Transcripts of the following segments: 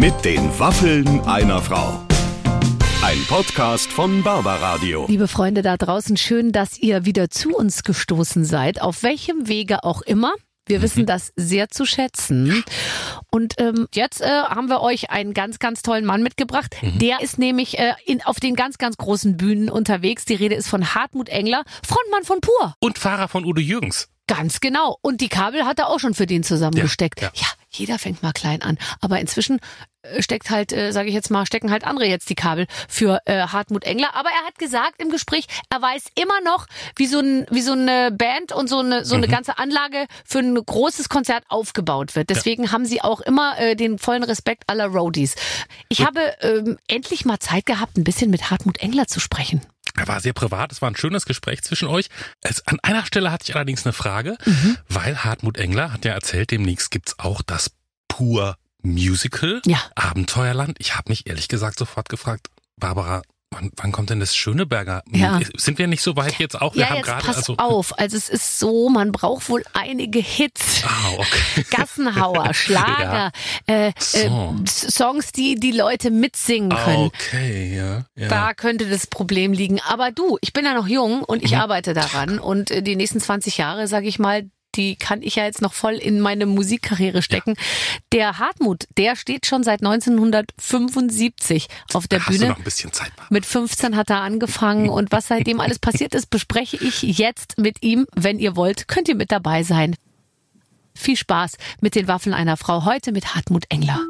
Mit den Waffeln einer Frau. Ein Podcast von Barbaradio. Liebe Freunde da draußen, schön, dass ihr wieder zu uns gestoßen seid, auf welchem Wege auch immer. Wir wissen das sehr zu schätzen. Und jetzt haben wir euch einen ganz, ganz tollen Mann mitgebracht. Der ist nämlich auf den ganz, ganz großen Bühnen unterwegs. Die Rede ist von Hartmut Engler, Frontmann von Pur. Und Fahrer von Udo Jürgens. Ganz genau. Und die Kabel hat er auch schon für den zusammengesteckt. Ja. Ja, jeder fängt mal klein an. Aber inzwischen stecken halt andere jetzt die Kabel für Hartmut Engler. Aber er hat gesagt im Gespräch, er weiß immer noch, wie so eine Band und so eine ganze Anlage für ein großes Konzert aufgebaut wird. Deswegen haben sie auch immer den vollen Respekt aller Roadies. Ich habe endlich mal Zeit gehabt, ein bisschen mit Hartmut Engler zu sprechen. Er war sehr privat, es war ein schönes Gespräch zwischen euch. An einer Stelle hatte ich allerdings eine Frage, weil Hartmut Engler hat ja erzählt, demnächst gibt's auch das Pur Musical, Abenteuerland. Ich habe mich ehrlich gesagt sofort gefragt, Barbara, wann kommt denn das Schöneberger? Ja. Sind wir nicht so weit jetzt auch? Pass auf. Also es ist so, man braucht wohl einige Hits. Okay. Gassenhauer, Schlager, Songs, die Leute mitsingen können. Okay, ja. Da könnte das Problem liegen. Aber du, ich bin ja noch jung und ich arbeite daran. Und die nächsten 20 Jahre, sage ich mal, die kann ich ja jetzt noch voll in meine Musikkarriere stecken. Ja. Der Hartmut, der steht schon seit 1975 auf der Bühne. Hast du noch ein bisschen Zeit? Mit 15 hat er angefangen und was seitdem alles passiert ist, bespreche ich jetzt mit ihm. Wenn ihr wollt, könnt ihr mit dabei sein. Viel Spaß mit den Waffeln einer Frau. Heute mit Hartmut Engler.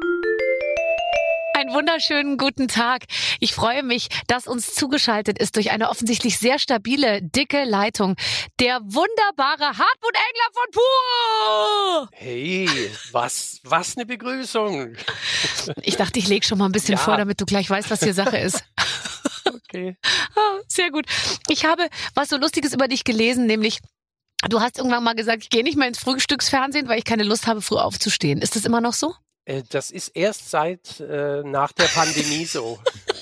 Einen wunderschönen guten Tag. Ich freue mich, dass uns zugeschaltet ist durch eine offensichtlich sehr stabile, dicke Leitung der wunderbare Hartmut Engler von Pur. Hey, was eine Begrüßung. Ich dachte, ich lege schon mal ein bisschen vor, damit du gleich weißt, was hier Sache ist. Okay. Sehr gut. Ich habe was so Lustiges über dich gelesen, nämlich du hast irgendwann mal gesagt, ich gehe nicht mehr ins Frühstücksfernsehen, weil ich keine Lust habe, früh aufzustehen. Ist das immer noch so? Das ist erst seit nach der Pandemie so.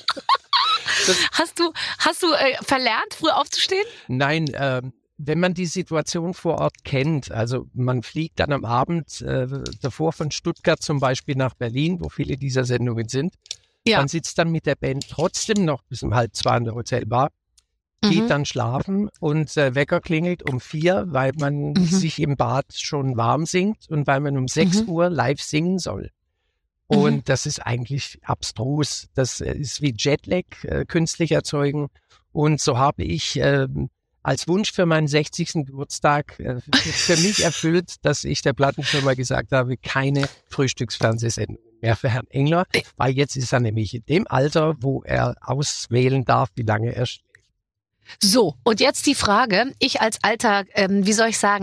Hast du verlernt, früh aufzustehen? Nein, wenn man die Situation vor Ort kennt, also man fliegt dann am Abend davor von Stuttgart zum Beispiel nach Berlin, wo viele dieser Sendungen sind. Ja. Man sitzt dann mit der Band trotzdem noch bis um 1:30 in der Hotelbar, geht dann schlafen und Wecker klingelt um 4, weil man sich im Bad schon warm singt und weil man um 6 Uhr live singen soll. Und das ist eigentlich abstrus. Das ist wie Jetlag künstlich erzeugen. Und so habe ich als Wunsch für meinen 60. Geburtstag für mich erfüllt, dass ich der Plattenfirma gesagt habe, keine Frühstücksfernsehsendung mehr für Herrn Engler, weil jetzt ist er nämlich in dem Alter, wo er auswählen darf, wie lange er schläft. So, und jetzt die Frage, ich als alter, wie soll ich sagen,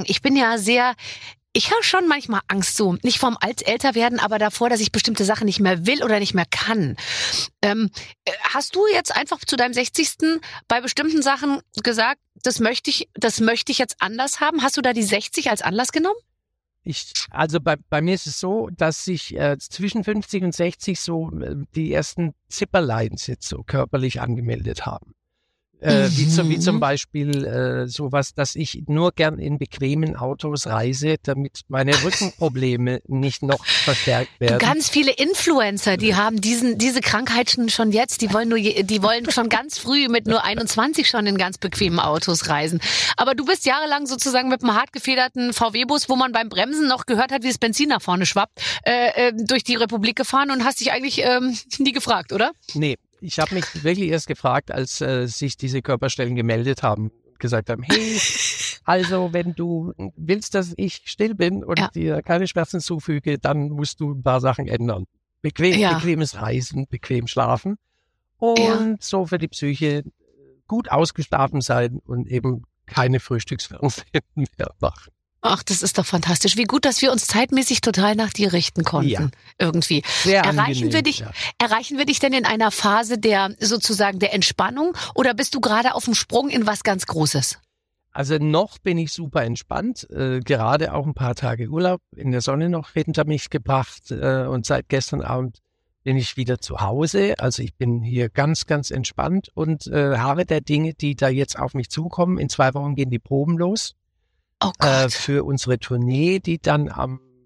ich habe schon manchmal Angst, so nicht vorm Älterwerden, aber davor, dass ich bestimmte Sachen nicht mehr will oder nicht mehr kann. Hast du jetzt einfach zu deinem 60. bei bestimmten Sachen gesagt, das möchte ich jetzt anders haben? Hast du da die 60 als Anlass genommen? Also bei mir ist es so, dass sich zwischen 50 und 60 so die ersten Zipperleins jetzt so körperlich angemeldet haben. Wie zum Beispiel sowas, dass ich nur gern in bequemen Autos reise, damit meine Rückenprobleme nicht noch verstärkt werden. Ganz viele Influencer, die haben diese Krankheit schon jetzt, die wollen schon ganz früh mit nur 21 schon in ganz bequemen Autos reisen. Aber du bist jahrelang sozusagen mit einem hart gefederten VW-Bus, wo man beim Bremsen noch gehört hat, wie das Benzin nach vorne schwappt, durch die Republik gefahren und hast dich eigentlich nie gefragt, oder? Nee. Ich habe mich wirklich erst gefragt, als sich diese Körperstellen gemeldet haben und gesagt haben, hey, also wenn du willst, dass ich still bin und dir keine Schmerzen zufüge, dann musst du ein paar Sachen ändern. Bequemes Reisen, bequem schlafen und so für die Psyche gut ausgeschlafen sein und eben keine Frühstücksfernsehen mehr machen. Ach, das ist doch fantastisch. Wie gut, dass wir uns zeitmäßig total nach dir richten konnten. Irgendwie. Sehr erreichen angenehm, wir dich denn in einer Phase der Entspannung oder bist du gerade auf dem Sprung in was ganz Großes? Also noch bin ich super entspannt, gerade auch ein paar Tage Urlaub in der Sonne noch hinter mich gebracht und seit gestern Abend bin ich wieder zu Hause. Also ich bin hier ganz, ganz entspannt und harre der Dinge, die da jetzt auf mich zukommen. In 2 Wochen gehen die Proben los. Oh Gott. Für unsere Tournee, die dann am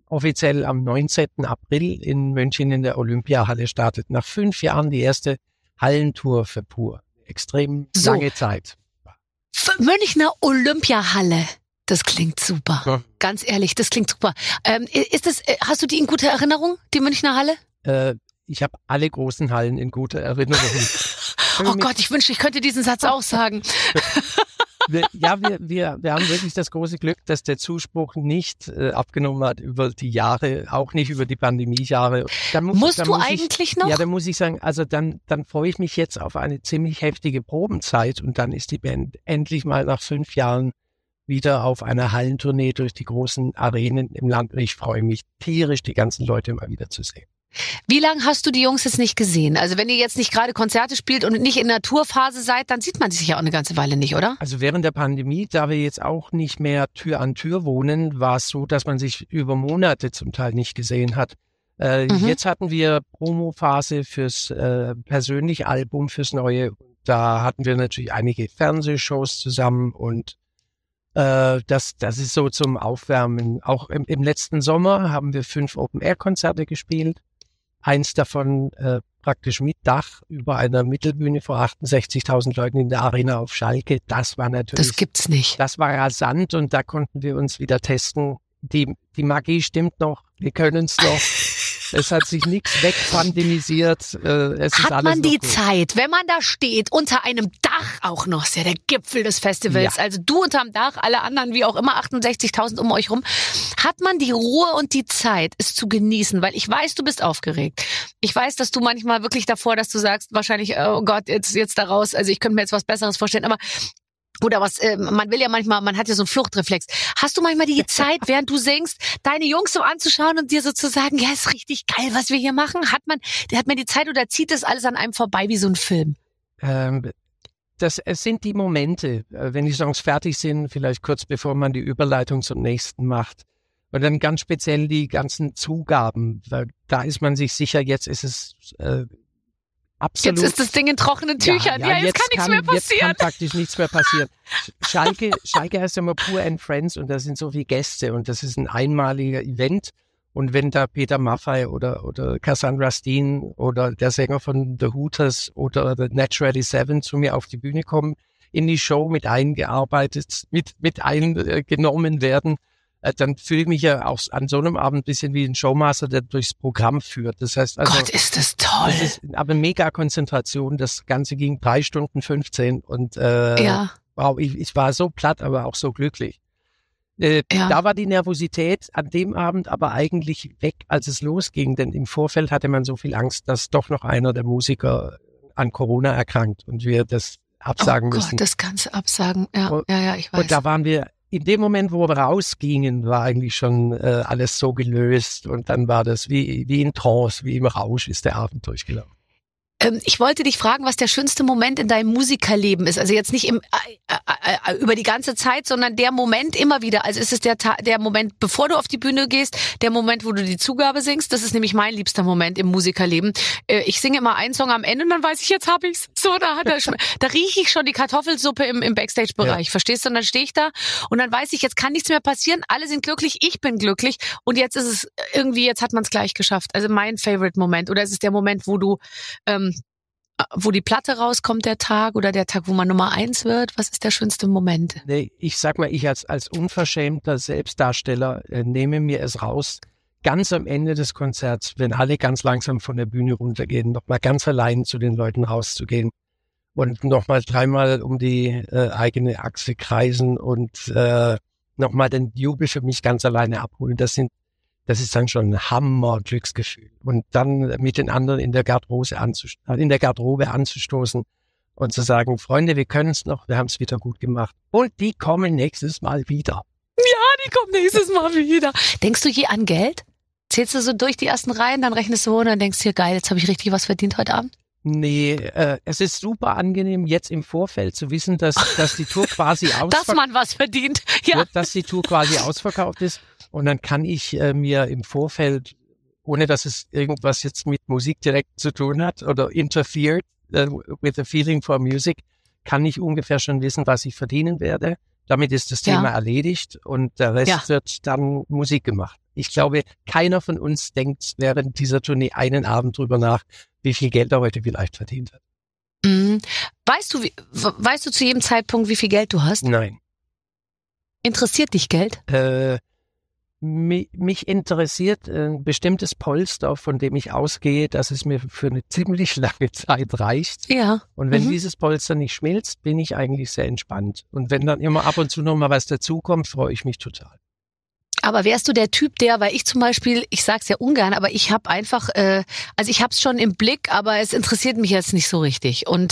offiziell am 19. April in München in der Olympiahalle startet. Nach 5 Jahren die erste Hallentour für Pur. Extrem lange Zeit. Münchner Olympiahalle. Das klingt super. Ja. Ganz ehrlich, das klingt super. Hast du die in guter Erinnerung, die Münchner Halle? Ich habe alle großen Hallen in guter Erinnerung. Oh Gott, ich wünschte, ich könnte diesen Satz auch sagen. Wir haben wirklich das große Glück, dass der Zuspruch nicht abgenommen hat über die Jahre, auch nicht über die Pandemiejahre. Musst du eigentlich noch? Ja, dann muss ich sagen, also dann freue ich mich jetzt auf eine ziemlich heftige Probenzeit und dann ist die Band endlich mal nach 5 Jahren wieder auf einer Hallentournee durch die großen Arenen im Land. Und ich freue mich tierisch, die ganzen Leute mal wieder zu sehen. Wie lange hast du die Jungs jetzt nicht gesehen? Also wenn ihr jetzt nicht gerade Konzerte spielt und nicht in der Tourphase seid, dann sieht man sich ja auch eine ganze Weile nicht, oder? Also während der Pandemie, da wir jetzt auch nicht mehr Tür an Tür wohnen, war es so, dass man sich über Monate zum Teil nicht gesehen hat. Jetzt hatten wir Promophase fürs persönliche Album, fürs neue. Da hatten wir natürlich einige Fernsehshows zusammen und das ist so zum Aufwärmen. Auch im letzten Sommer haben wir 5 Open-Air-Konzerte gespielt. Eins davon praktisch mit Dach über einer Mittelbühne vor 68.000 Leuten in der Arena auf Schalke. Das war natürlich... Das gibt's nicht. Das war rasant und da konnten wir uns wieder testen. Die Magie stimmt noch. Wir können es noch. Es hat sich nichts wegpandemisiert. Hat man die Zeit, wenn man da steht, unter einem Dach auch noch, ist ja der Gipfel des Festivals, ja. Also du unterm Dach, alle anderen wie auch immer, 68.000 um euch rum, hat man die Ruhe und die Zeit, es zu genießen, weil ich weiß, du bist aufgeregt. Ich weiß, dass du manchmal wirklich davor, dass du sagst, wahrscheinlich, oh Gott, jetzt da raus, also ich könnte mir jetzt was Besseres vorstellen, aber oder was, man will ja manchmal, man hat ja so einen Fluchtreflex. Hast du manchmal die Zeit, während du singst, deine Jungs so anzuschauen und dir so zu sagen, ja, ist richtig geil, was wir hier machen? Hat man die Zeit oder zieht das alles an einem vorbei wie so ein Film? Es sind die Momente, wenn die Songs fertig sind, vielleicht kurz bevor man die Überleitung zum nächsten macht. Und dann ganz speziell die ganzen Zugaben, weil da ist man sich sicher, jetzt ist es absolut. Jetzt ist das Ding in trockenen Tüchern. Ja, jetzt kann nichts mehr passieren. Jetzt kann praktisch nichts mehr passieren. Schalke heißt ja immer Pur and Friends und da sind so viele Gäste und das ist ein einmaliger Event. Und wenn da Peter Maffay oder Cassandra Steen oder der Sänger von The Hooters oder The Naturally Seven zu mir auf die Bühne kommen, in die Show mit eingearbeitet, mit eingenommen werden, dann fühle ich mich ja auch an so einem Abend ein bisschen wie ein Showmaster, der durchs Programm führt. Das heißt also, Gott, ist das toll. Das ist aber mega Konzentration. Das Ganze ging 3 Stunden 15 und wow, ich war so platt, aber auch so glücklich. Da war die Nervosität an dem Abend aber eigentlich weg, als es losging, denn im Vorfeld hatte man so viel Angst, dass doch noch einer der Musiker an Corona erkrankt und wir das absagen müssen. Oh Gott, das Ganze absagen, ja, ich weiß. Und da waren wir, in dem Moment, wo wir rausgingen, war eigentlich schon alles so gelöst und dann war das wie in Trance, wie im Rausch ist der Abend durchgelaufen. Ich wollte dich fragen, was der schönste Moment in deinem Musikerleben ist. Also jetzt nicht über die ganze Zeit, sondern der Moment immer wieder. Also ist es der Moment, bevor du auf die Bühne gehst, der Moment, wo du die Zugabe singst. Das ist nämlich mein liebster Moment im Musikerleben. Ich singe immer einen Song am Ende und dann weiß ich, jetzt hab ich's. So, da rieche ich schon die Kartoffelsuppe im Backstage-Bereich. Ja. Verstehst du? Und dann stehe ich da und dann weiß ich, jetzt kann nichts mehr passieren. Alle sind glücklich, ich bin glücklich und jetzt ist es irgendwie, jetzt hat man es gleich geschafft. Also mein Favorite-Moment. Oder ist es der Moment, wo du wo die Platte rauskommt, der Tag oder der Tag, wo man Nummer 1 wird? Was ist der schönste Moment? Nee, ich sag mal, ich als unverschämter Selbstdarsteller nehme mir es raus, ganz am Ende des Konzerts, wenn alle ganz langsam von der Bühne runtergehen, nochmal ganz allein zu den Leuten rauszugehen und nochmal 3-mal um die eigene Achse kreisen und nochmal den Jubel für mich ganz alleine abholen. Das ist dann schon ein Hammer-Glücksgefühl. Und dann mit den anderen in der Garderobe anzustoßen und zu sagen, Freunde, wir können es noch, wir haben es wieder gut gemacht. Und die kommen nächstes Mal wieder. Ja, die kommen nächstes Mal wieder. Denkst du je an Geld? Zählst du so durch die ersten Reihen, dann rechnest du und dann denkst du dir, geil, jetzt habe ich richtig was verdient heute Abend? Nee, es ist super angenehm, jetzt im Vorfeld zu wissen, dass die Tour quasi dass man was verdient, ja. Dass die Tour quasi ausverkauft ist. Und dann kann ich mir im Vorfeld, ohne dass es irgendwas jetzt mit Musik direkt zu tun hat oder interfered with the feeling for music, kann ich ungefähr schon wissen, was ich verdienen werde. Damit ist das Thema erledigt und der Rest wird dann Musik gemacht. Ich glaube, keiner von uns denkt während dieser Tournee einen Abend drüber nach, wie viel Geld er heute vielleicht verdient hat. Mhm. Weißt du zu jedem Zeitpunkt, wie viel Geld du hast? Nein. Interessiert dich Geld? Mich interessiert ein bestimmtes Polster, von dem ich ausgehe, dass es mir für eine ziemlich lange Zeit reicht. Ja. Und wenn dieses Polster nicht schmilzt, bin ich eigentlich sehr entspannt. Und wenn dann immer ab und zu noch mal was dazukommt, freue ich mich total. Aber wärst du der Typ, weil ich zum Beispiel, ich sag's ja ungern, aber ich habe einfach, also ich hab's schon im Blick, aber es interessiert mich jetzt nicht so richtig. Und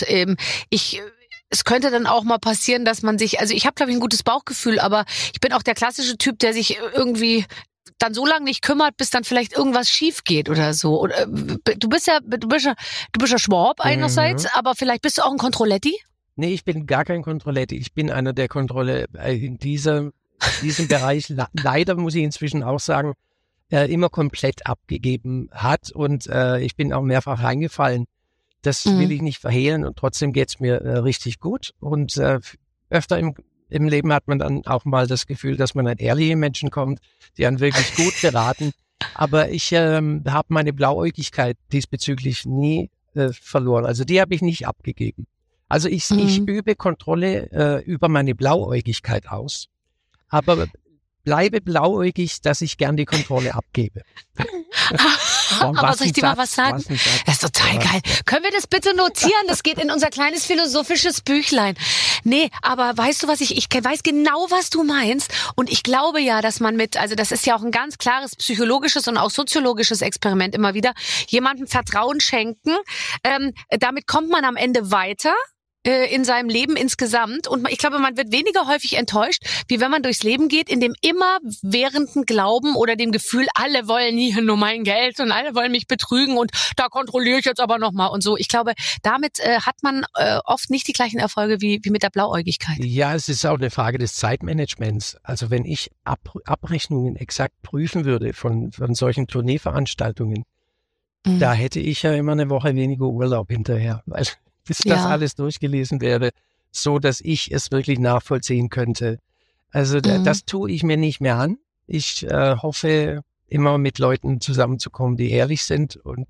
es könnte dann auch mal passieren, dass man sich, also ich habe, glaube ich, ein gutes Bauchgefühl, aber ich bin auch der klassische Typ, der sich irgendwie dann so lange nicht kümmert, bis dann vielleicht irgendwas schief geht oder so. Oder, du bist ja Schwab einerseits, aber vielleicht bist du auch ein Kontrolletti? Nee, ich bin gar kein Kontrolletti. Ich bin einer, der Kontrolle in diesem Bereich, leider muss ich inzwischen auch sagen, immer komplett abgegeben hat. Und ich bin auch mehrfach reingefallen. Das will ich nicht verhehlen und trotzdem geht's mir richtig gut. Und öfter im Leben hat man dann auch mal das Gefühl, dass man an ehrliche Menschen kommt, die einen wirklich gut beraten. Aber ich habe meine Blauäugigkeit diesbezüglich nie verloren. Also die habe ich nicht abgegeben. Also ich übe Kontrolle über meine Blauäugigkeit aus, aber bleibe blauäugig, dass ich gern die Kontrolle abgebe. Aber soll ich dir mal was sagen? Das ist total geil. Können wir das bitte notieren? Das geht in unser kleines philosophisches Büchlein. Nee, aber weißt du was, ich weiß genau, was du meinst. Und ich glaube ja, dass man also das ist ja auch ein ganz klares psychologisches und auch soziologisches Experiment immer wieder, jemandem Vertrauen schenken. Damit kommt man am Ende weiter in seinem Leben insgesamt. Und ich glaube, man wird weniger häufig enttäuscht, wie wenn man durchs Leben geht, in dem immerwährenden Glauben oder dem Gefühl, alle wollen hier nur mein Geld und alle wollen mich betrügen und da kontrolliere ich jetzt aber nochmal und so. Ich glaube, damit hat man oft nicht die gleichen Erfolge wie mit der Blauäugigkeit. Ja, es ist auch eine Frage des Zeitmanagements. Also wenn ich Abrechnungen exakt prüfen würde von solchen Tourneeveranstaltungen, da hätte ich ja immer eine Woche weniger Urlaub hinterher, weil bis das alles durchgelesen wäre, so dass ich es wirklich nachvollziehen könnte. Also das tue ich mir nicht mehr an. Ich hoffe, immer mit Leuten zusammenzukommen, die ehrlich sind. Und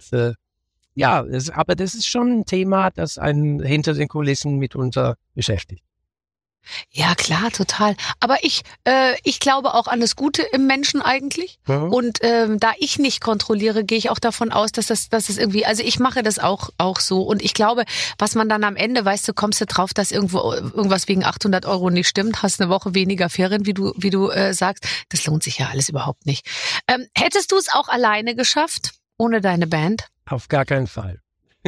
aber das ist schon ein Thema, das einen hinter den Kulissen mitunter beschäftigt. Ja, klar, total. Aber ich glaube auch an das Gute im Menschen eigentlich. Mhm. Und da ich nicht kontrolliere, gehe ich auch davon aus, dass das irgendwie, also ich mache das auch so. Und ich glaube, was man dann am Ende, weißt du, kommst du drauf, dass irgendwas wegen 800 € nicht stimmt, hast eine Woche weniger Ferien, wie du sagst. Das lohnt sich ja alles überhaupt nicht. Hättest du es auch alleine geschafft, ohne deine Band? Auf gar keinen Fall.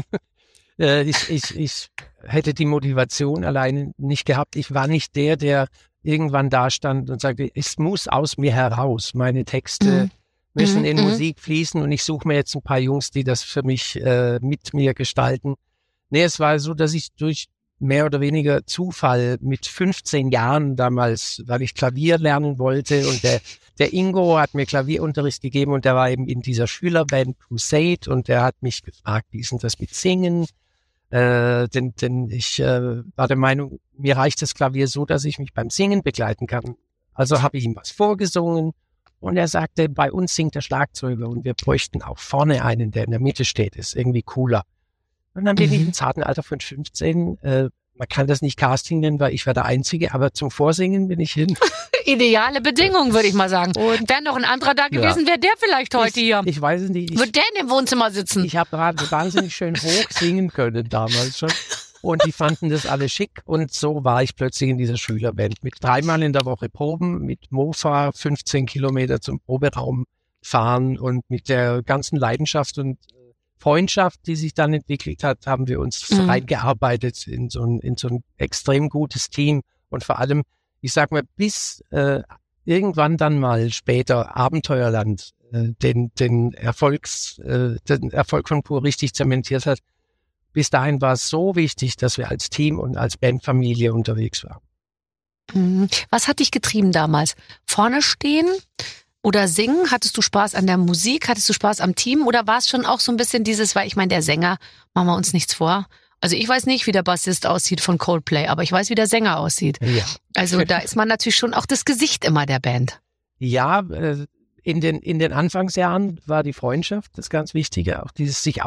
Ich hätte die Motivation alleine nicht gehabt. Ich war nicht der irgendwann da stand und sagte, es muss aus mir heraus. Meine Texte müssen in Musik fließen und ich suche mir jetzt ein paar Jungs, die das für mich mit mir gestalten. Nee, es war so, dass ich durch mehr oder weniger Zufall mit 15 Jahren damals, weil ich Klavier lernen wollte und der Ingo hat mir Klavierunterricht gegeben und der war eben in dieser Schülerband Crusade und der hat mich gefragt, wie ist denn das mit Singen? Denn ich war der Meinung, mir reicht das Klavier so, dass ich mich beim Singen begleiten kann. Also habe ich ihm was vorgesungen und er sagte, bei uns singt der Schlagzeuger und wir bräuchten auch vorne einen, der in der Mitte steht, ist irgendwie cooler. Und dann bin ich im zarten Alter von 15, man kann das nicht Casting nennen, weil ich war der Einzige, aber zum Vorsingen bin ich hin. Ideale Bedingungen, würde ich mal sagen. Und wäre noch ein anderer da gewesen, wäre der vielleicht heute hier. Ich weiß es nicht. Würde der in dem Wohnzimmer sitzen? Ich habe gerade wahnsinnig schön hoch singen können damals schon. Und die fanden das alle schick. Und so war ich plötzlich in dieser Schülerband. Mit 3-mal in der Woche Proben, mit Mofa 15 Kilometer zum Proberaum fahren und mit der ganzen Leidenschaft und Freundschaft, die sich dann entwickelt hat, haben wir uns reingearbeitet in so ein extrem gutes Team. Und vor allem, ich sag mal, bis irgendwann dann mal später Abenteuerland den Erfolg von Pur richtig zementiert hat. Bis dahin war es so wichtig, dass wir als Team und als Bandfamilie unterwegs waren. Was hat dich getrieben damals? Vorne stehen oder singen? Hattest du Spaß an der Musik? Hattest du Spaß am Team? Oder war es schon auch so ein bisschen dieses, weil ich meine, der Sänger, machen wir uns nichts vor, Also ich weiß nicht, wie der Bassist aussieht von Coldplay, aber ich weiß, wie der Sänger aussieht. Ja. Also da ist man natürlich schon auch das Gesicht immer der Band. Ja, in den Anfangsjahren war die Freundschaft das ganz Wichtige, auch dieses sich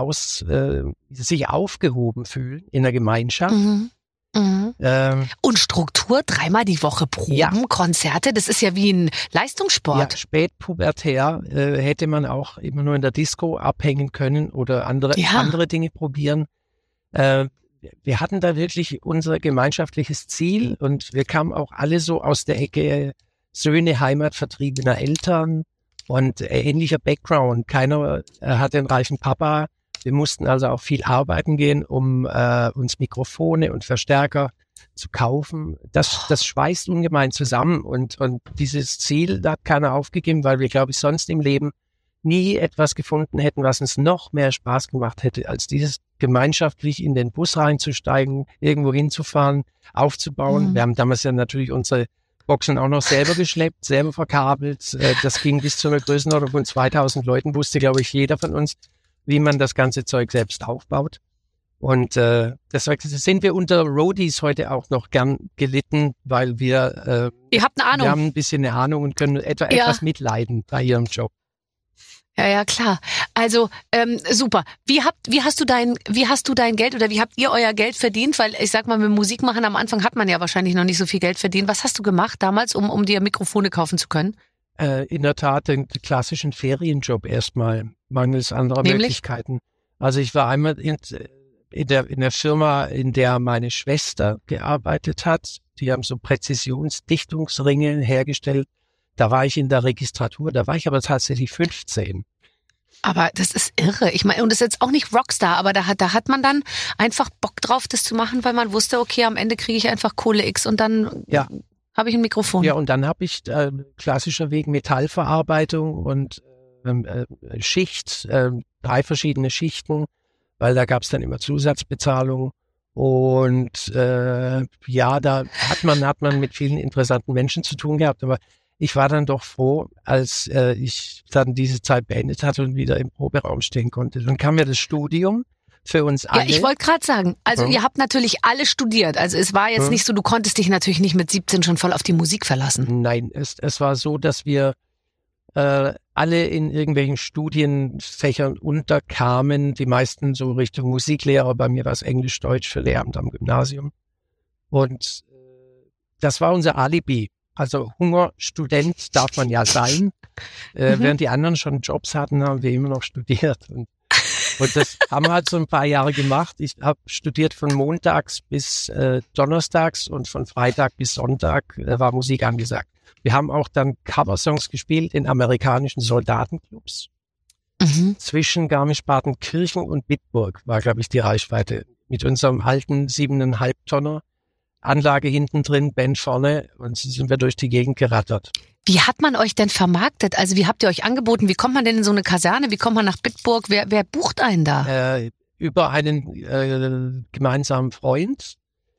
aufgehoben fühlen in der Gemeinschaft. Mhm. Mhm. Und Struktur, 3-mal die Woche Proben, Konzerte, das ist ja wie ein Leistungssport. Ja, spätpubertär hätte man auch immer nur in der Disco abhängen können oder andere Dinge probieren. Wir hatten da wirklich unser gemeinschaftliches Ziel und wir kamen auch alle so aus der Ecke Söhne heimatvertriebener Eltern und ähnlicher Background. Keiner hat den reichen Papa. Wir mussten also auch viel arbeiten gehen, um uns Mikrofone und Verstärker zu kaufen. Das schweißt ungemein zusammen und dieses Ziel, da hat keiner aufgegeben, weil wir, glaube ich, sonst im Leben nie etwas gefunden hätten, was uns noch mehr Spaß gemacht hätte, als dieses gemeinschaftlich in den Bus reinzusteigen, irgendwo hinzufahren, aufzubauen. Mhm. Wir haben damals ja natürlich unsere Boxen auch noch selber geschleppt, selber verkabelt. Das ging bis zu einer Größenordnung von 2000 Leuten, wusste, glaube ich, jeder von uns, wie man das ganze Zeug selbst aufbaut. Und deshalb sind wir unter Roadies heute auch noch gern gelitten, weil wir Ihr habt eine Ahnung. Wir haben ein bisschen eine Ahnung und können etwas mitleiden bei ihrem Job. Ja, klar. Also super. Wie hast du dein Geld oder wie habt ihr euer Geld verdient? Weil ich sag mal, mit Musik machen am Anfang hat man ja wahrscheinlich noch nicht so viel Geld verdient. Was hast du gemacht damals, um dir Mikrofone kaufen zu können? In der Tat den klassischen Ferienjob erstmal, mangels anderer Möglichkeiten. Also ich war einmal in der Firma, in der meine Schwester gearbeitet hat. Die haben so Präzisionsdichtungsringe hergestellt. Da war ich in der Registratur, da war ich aber tatsächlich 15. Aber das ist irre. Ich meine, und das ist jetzt auch nicht Rockstar, aber da hat man dann einfach Bock drauf, das zu machen, weil man wusste, okay, am Ende kriege ich einfach Kohle X und dann habe ich ein Mikrofon. Ja, und dann habe ich klassischer Weg Metallverarbeitung und Schicht, 3 verschiedene Schichten, weil da gab es dann immer Zusatzbezahlung. Und da hat man mit vielen interessanten Menschen zu tun gehabt, aber ich war dann doch froh, als ich dann diese Zeit beendet hatte und wieder im Proberaum stehen konnte. Dann kam ja das Studium für uns alle. Ja, ich wollte gerade sagen, also ihr habt natürlich alle studiert. Also es war jetzt nicht so, du konntest dich natürlich nicht mit 17 schon voll auf die Musik verlassen. Nein, es war so, dass wir alle in irgendwelchen Studienfächern unterkamen. Die meisten so Richtung Musiklehrer. Bei mir war es Englisch, Deutsch für Lehramt am Gymnasium. Und das war unser Alibi. Also Hungerstudent darf man ja sein. Während die anderen schon Jobs hatten, haben wir immer noch studiert. Und das haben wir halt so ein paar Jahre gemacht. Ich habe studiert von montags bis donnerstags und von Freitag bis Sonntag war Musik angesagt. Wir haben auch dann Coversongs gespielt in amerikanischen Soldatenclubs. Mhm. Zwischen Garmisch-Partenkirchen und Bitburg war, glaube ich, die Reichweite. Mit unserem alten 7,5 Tonner. Anlage hinten drin, Band vorne und so sind wir durch die Gegend gerattert. Wie hat man euch denn vermarktet? Also wie habt ihr euch angeboten? Wie kommt man denn in so eine Kaserne? Wie kommt man nach Bitburg? Wer bucht einen da? Über einen gemeinsamen Freund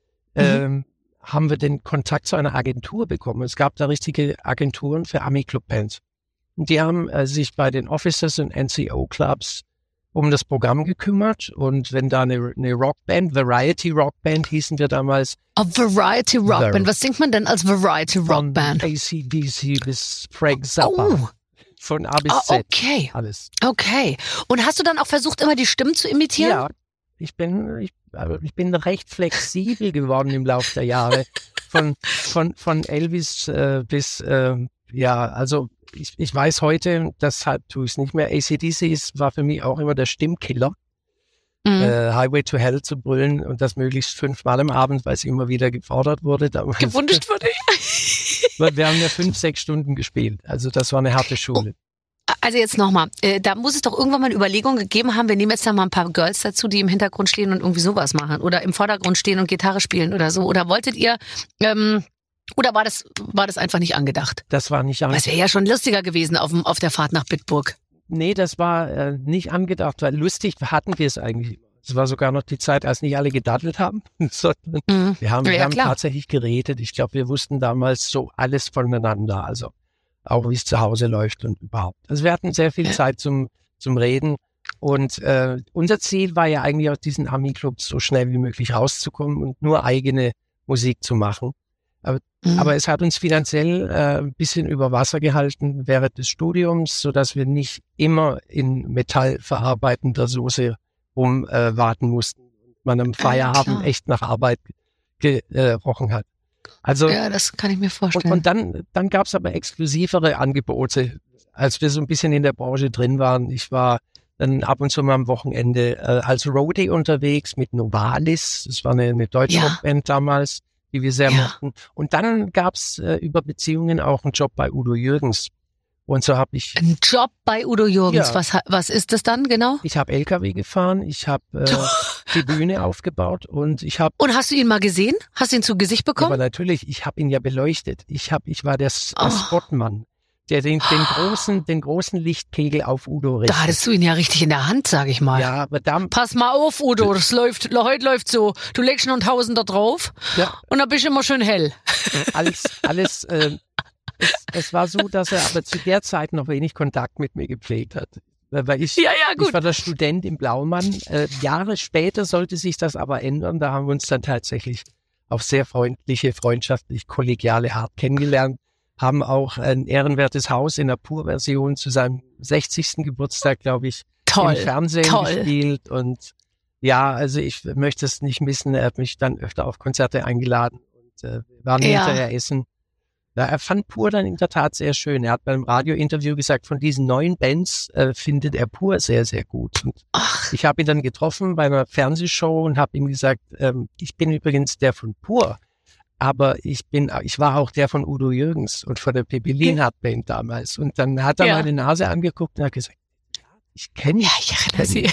haben wir den Kontakt zu einer Agentur bekommen. Es gab da richtige Agenturen für Ami-Club-Bands. Und die haben sich bei den Officers und NCO-Clubs um das Programm gekümmert und wenn da eine Rockband, Variety Rockband hießen wir damals. A Variety Rockband, was singt man denn als Variety Rockband? Von AC/DC bis Frank Zappa. Oh. Von A bis Z. Okay. Alles. Okay. Und hast du dann auch versucht, immer die Stimmen zu imitieren? Ja. Ich bin recht flexibel geworden im Laufe der Jahre. Von Elvis bis, also ich weiß heute, deshalb tue ich es nicht mehr. AC/DC war für mich auch immer der Stimmkiller. Highway to Hell zu brüllen und das möglichst 5-mal am Abend, weil es immer wieder gefordert wurde. Gewünscht wurde. Wir haben ja 5-6 Stunden gespielt. Also das war eine harte Schule. Also jetzt nochmal, da muss es doch irgendwann mal eine Überlegung gegeben haben, wir nehmen jetzt da mal ein paar Girls dazu, die im Hintergrund stehen und irgendwie sowas machen oder im Vordergrund stehen und Gitarre spielen oder so. Oder wolltet ihr... Oder war das einfach nicht angedacht? Das war nicht angedacht. Das wäre ja schon lustiger gewesen auf der Fahrt nach Bitburg. Nee, das war nicht angedacht, weil lustig hatten wir es eigentlich. Es war sogar noch die Zeit, als nicht alle gedaddelt haben, sondern wir haben tatsächlich geredet. Ich glaube, wir wussten damals so alles voneinander, also auch wie es zu Hause läuft und überhaupt. Also wir hatten sehr viel Zeit zum Reden Und unser Ziel war ja eigentlich aus diesen Ami-Clubs so schnell wie möglich rauszukommen und nur eigene Musik zu machen. Aber es hat uns finanziell ein bisschen über Wasser gehalten während des Studiums, sodass wir nicht immer in metallverarbeitender Soße rumwarten mussten und man am Feierabend echt nach Arbeit gerochen hat. Also, ja, das kann ich mir vorstellen. Und dann gab es aber exklusivere Angebote, als wir so ein bisschen in der Branche drin waren. Ich war dann ab und zu mal am Wochenende als Roadie unterwegs mit Novalis. Das war eine deutsche Rockband damals, die wir sehr mochten. Und dann gab's über Beziehungen auch einen Job bei Udo Jürgens. Und so habe ich... Ein Job bei Udo Jürgens, was ist das dann genau? Ich habe LKW gefahren, ich habe die Bühne aufgebaut und ich habe... Und hast du ihn mal gesehen? Hast du ihn zu Gesicht bekommen? Aber natürlich, ich habe ihn ja beleuchtet. Ich war der Spotmann, der den großen Lichtkegel auf Udo richtet. Da hattest du ihn ja richtig in der Hand, sag ich mal. Ja, aber dann... Pass mal auf, Udo, heute läuft so. Du legst noch 1.000 da drauf und dann bist du immer schön hell. Alles es war so, dass er aber zu der Zeit noch wenig Kontakt mit mir gepflegt hat. Weil ich war der Student im Blaumann. Jahre später sollte sich das aber ändern. Da haben wir uns dann tatsächlich auf sehr freundliche, freundschaftlich, kollegiale Art kennengelernt. Haben auch ein ehrenwertes Haus in der Pur-Version zu seinem 60. Geburtstag, glaube ich, im Fernsehen gespielt. Und ja, also ich möchte es nicht missen. Er hat mich dann öfter auf Konzerte eingeladen und wir waren hinterher essen. Ja, er fand Pur dann in der Tat sehr schön. Er hat beim Radiointerview gesagt, von diesen neuen Bands findet er Pur sehr, sehr gut. Und ich habe ihn dann getroffen bei einer Fernsehshow und habe ihm gesagt, ich bin übrigens der von Pur, aber ich war auch der von Udo Jürgens und von der Pippi Lienhardt Band damals. Und dann hat er meine Nase angeguckt und hat gesagt, ich kenne ihn. Ja, ich erinnere Sie.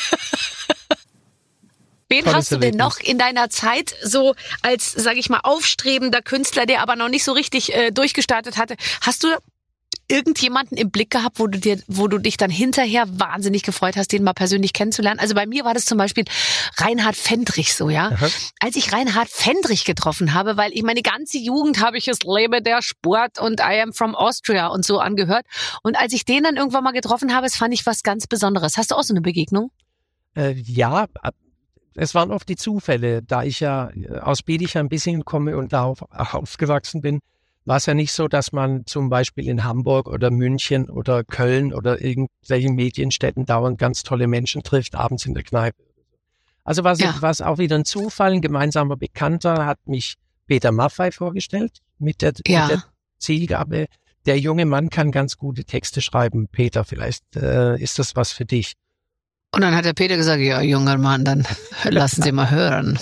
Wen hast du denn noch in deiner Zeit so als, sage ich mal, aufstrebender Künstler, der aber noch nicht so richtig durchgestartet hatte? Hast du irgendjemanden im Blick gehabt, wo du dich dann hinterher wahnsinnig gefreut hast, den mal persönlich kennenzulernen? Also bei mir war das zum Beispiel Reinhard Fendrich so, ja. Aha. Als ich Reinhard Fendrich getroffen habe, weil ich meine ganze Jugend habe ich es Lebe der Sport und I am from Austria und so angehört. Und als ich den dann irgendwann mal getroffen habe, das fand ich was ganz Besonderes. Hast du auch so eine Begegnung? Ja, es waren oft die Zufälle, da ich ja aus Bietigheim ein bisschen komme und da aufgewachsen bin, war es ja nicht so, dass man zum Beispiel in Hamburg oder München oder Köln oder irgendwelchen Medienstädten dauernd ganz tolle Menschen trifft, abends in der Kneipe. Also war es auch wieder ein Zufall. Ein gemeinsamer Bekannter hat mich Peter Maffay vorgestellt mit der Zielgabe, der junge Mann kann ganz gute Texte schreiben. Peter, vielleicht ist das was für dich. Und dann hat der Peter gesagt, ja, junger Mann, dann lassen Sie mal hören.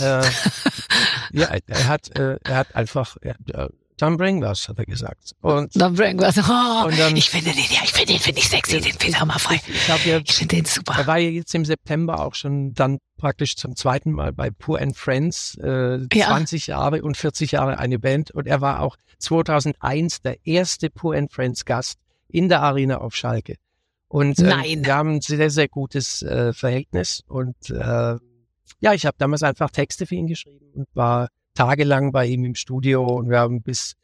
Er hat einfach, dann bring was, hat er gesagt. Und dann bring was. Ich finde den sexy, den Peter Maffay. Ich finde den super. Er war ja jetzt im September auch schon dann praktisch zum zweiten Mal bei Pur and Friends, 20 Jahre und 40 Jahre eine Band. Und er war auch 2001 der erste Pur and Friends Gast in der Arena auf Schalke. Und wir haben ein sehr, sehr gutes Verhältnis. Und ich habe damals einfach Texte für ihn geschrieben und war tagelang bei ihm im Studio. Und wir haben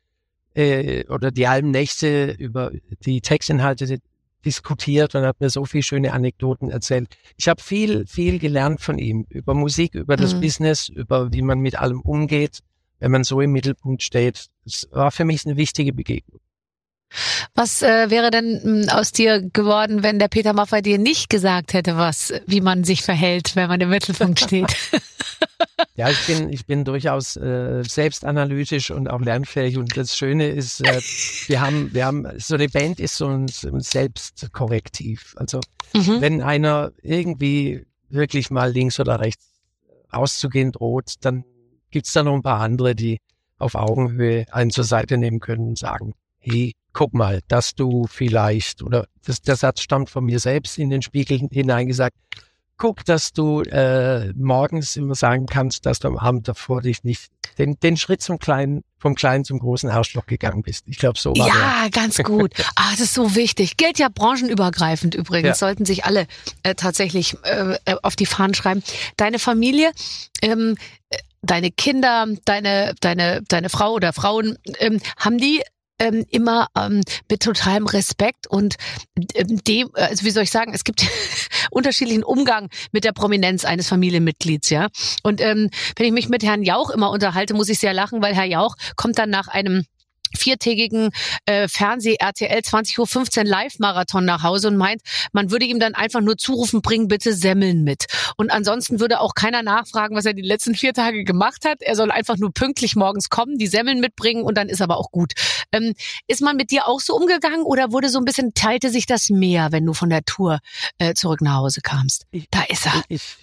die halben Nächte über die Textinhalte diskutiert und hat mir so viele schöne Anekdoten erzählt. Ich habe viel, viel gelernt von ihm über Musik, über das Business, über wie man mit allem umgeht, wenn man so im Mittelpunkt steht. Das war für mich eine wichtige Begegnung. Was wäre denn aus dir geworden, wenn der Peter Maffay dir nicht gesagt hätte, wie man sich verhält, wenn man im Mittelpunkt steht? Ja, ich bin durchaus selbstanalytisch und auch lernfähig. Und das Schöne ist, wir haben so eine Band ist so ein Selbstkorrektiv. Also wenn einer irgendwie wirklich mal links oder rechts auszugehen droht, dann gibt's da noch ein paar andere, die auf Augenhöhe einen zur Seite nehmen können und sagen, hey, guck mal, dass du vielleicht, oder der Satz stammt von mir selbst in den Spiegel hineingesagt, guck, dass du morgens immer sagen kannst, dass du am Abend davor dich nicht den Schritt vom Kleinen zum großen Arschloch gegangen bist. Ich glaube, so war Ja, ganz gut. Das ist so wichtig. Gilt ja branchenübergreifend übrigens. Sollten sich alle tatsächlich auf die Fahnen schreiben. Deine Familie, deine Kinder, deine Frau oder Frauen, haben die immer mit totalem Respekt und also wie soll ich sagen, es gibt unterschiedlichen Umgang mit der Prominenz eines Familienmitglieds, ja. Und wenn ich mich mit Herrn Jauch immer unterhalte, muss ich sehr lachen, weil Herr Jauch kommt dann nach einem 4-tägigen Fernseh-RTL 20:15 Uhr Live-Marathon nach Hause und meint, man würde ihm dann einfach nur zurufen, bring bitte Semmeln mit. Und ansonsten würde auch keiner nachfragen, was er die letzten 4 Tage gemacht hat. Er soll einfach nur pünktlich morgens kommen, die Semmeln mitbringen und dann ist aber auch gut. Ist man mit dir auch so umgegangen oder teilte sich das mehr, wenn du von der Tour zurück nach Hause kamst? Da ist er.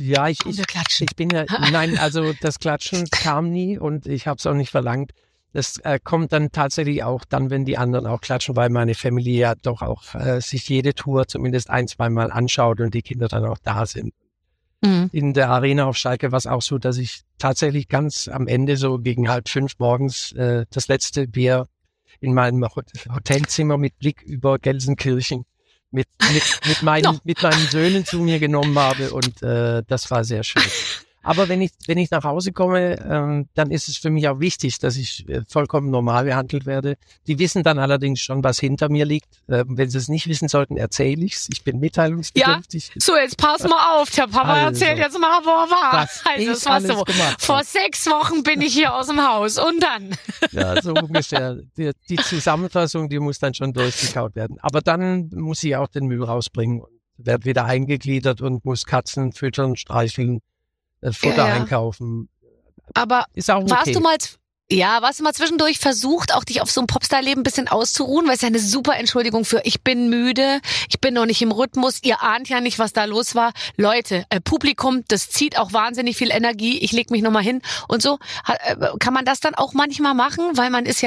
Ich bin ja, nein, also das Klatschen kam nie und ich habe es auch nicht verlangt. Das kommt dann tatsächlich auch dann, wenn die anderen auch klatschen, weil meine Familie ja doch auch sich jede Tour zumindest 1-2 Mal anschaut und die Kinder dann auch da sind. Mhm. In der Arena auf Schalke war es auch so, dass ich tatsächlich ganz am Ende so gegen 4:30 morgens das letzte Bier in meinem Hotelzimmer mit Blick über Gelsenkirchen mit meinen Söhnen zu mir genommen habe und das war sehr schön. Aber wenn ich nach Hause komme, dann ist es für mich auch wichtig, dass ich vollkommen normal behandelt werde. Die wissen dann allerdings schon, was hinter mir liegt. Wenn sie es nicht wissen sollten, erzähle ich's. Ich bin mitteilungsbedürftig. Ja, so jetzt pass mal auf. Der Papa erzählt jetzt mal, wo er war. Es war so. Vor 6 Wochen bin ich hier aus dem Haus und dann. Ja, so ungefähr. Die Zusammenfassung, die muss dann schon durchgekaut werden. Aber dann muss ich auch den Müll rausbringen und werde wieder eingegliedert und muss Katzen füttern, streicheln. Futter einkaufen. Aber ist auch okay. Warst du mal zwischendurch versucht, auch dich auf so ein Popstar-Leben ein bisschen auszuruhen? Weil es ja eine super Entschuldigung für, ich bin müde, ich bin noch nicht im Rhythmus, ihr ahnt ja nicht, was da los war. Leute, Publikum, das zieht auch wahnsinnig viel Energie, ich leg mich nochmal hin und so. Kann man das dann auch manchmal machen? Weil man ist ja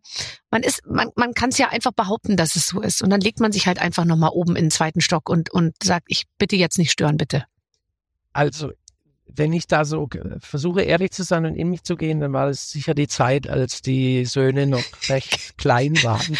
man kann es ja einfach behaupten, dass es so ist. Und dann legt man sich halt einfach nochmal oben in den 2. Stock und sagt, ich bitte jetzt nicht stören, bitte. Also, wenn ich da so versuche, ehrlich zu sein und in mich zu gehen, dann war es sicher die Zeit, als die Söhne noch recht klein waren.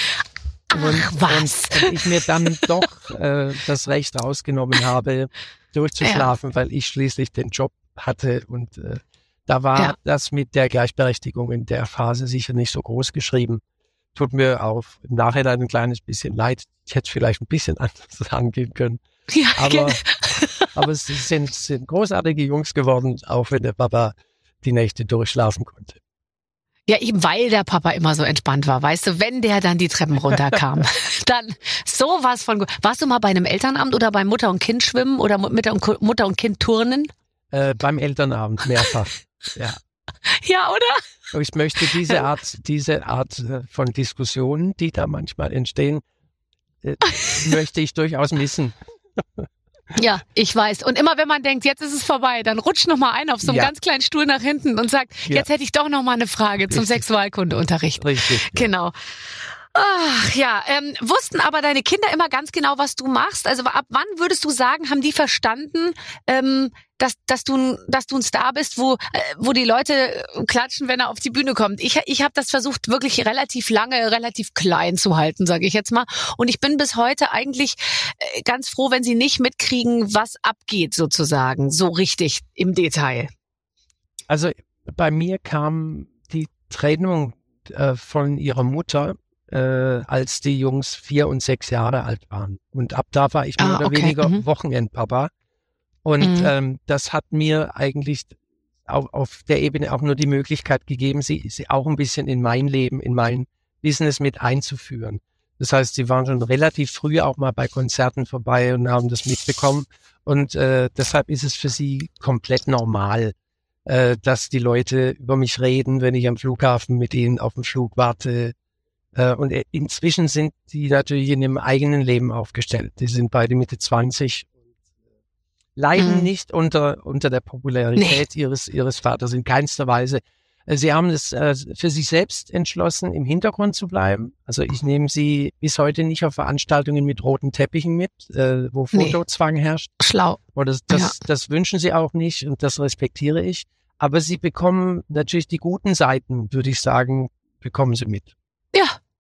Und ich mir dann doch das Recht rausgenommen habe, durchzuschlafen, weil ich schließlich den Job hatte. Und da war das mit der Gleichberechtigung in der Phase sicher nicht so groß geschrieben. Tut mir auch im Nachhinein ein kleines bisschen leid. Ich hätte vielleicht ein bisschen anders angehen können. Ja, aber es sind großartige Jungs geworden, auch wenn der Papa die Nächte durchschlafen konnte. Ja, eben weil der Papa immer so entspannt war, weißt du, wenn der dann die Treppen runterkam, dann sowas von gut. Warst du mal bei einem Elternabend oder beim Mutter- und Kind schwimmen oder Mutter- und Kind turnen? Beim Elternabend mehrfach, ja. Ja, oder? Ich möchte diese Art von Diskussionen, die da manchmal entstehen, möchte ich durchaus missen. Ja, ich weiß. Und immer wenn man denkt, jetzt ist es vorbei, dann rutscht noch mal einer auf so einem ganz kleinen Stuhl nach hinten und sagt, jetzt hätte ich doch noch mal eine Frage zum Sexualkundeunterricht. Richtig. Genau. Ach ja, wussten aber deine Kinder immer ganz genau, was du machst? Also ab wann würdest du sagen, haben die verstanden, dass du ein Star bist, wo die Leute klatschen, wenn er auf die Bühne kommt? Ich habe das versucht, wirklich relativ lange, relativ klein zu halten, sage ich jetzt mal. Und ich bin bis heute eigentlich ganz froh, wenn sie nicht mitkriegen, was abgeht sozusagen, so richtig im Detail. Also bei mir kam die Trennung von ihrer Mutter, als die Jungs 4 und 6 Jahre alt waren. Und ab da war ich mehr oder weniger Wochenendpapa. Und das hat mir eigentlich auf der Ebene auch nur die Möglichkeit gegeben, sie auch ein bisschen in mein Leben, in mein Business mit einzuführen. Das heißt, sie waren schon relativ früh auch mal bei Konzerten vorbei und haben das mitbekommen. Und deshalb ist es für sie komplett normal, dass die Leute über mich reden, wenn ich am Flughafen mit ihnen auf dem Flug warte. Und inzwischen sind die natürlich in ihrem eigenen Leben aufgestellt. Die sind beide Mitte 20 und leiden nicht unter der Popularität ihres Vaters in keinster Weise. Sie haben es für sich selbst entschlossen, im Hintergrund zu bleiben. Also ich nehme sie bis heute nicht auf Veranstaltungen mit roten Teppichen mit, wo Fotozwang herrscht. Schlau. Oder das wünschen sie auch nicht und das respektiere ich. Aber sie bekommen natürlich die guten Seiten, würde ich sagen, bekommen sie mit. Ja.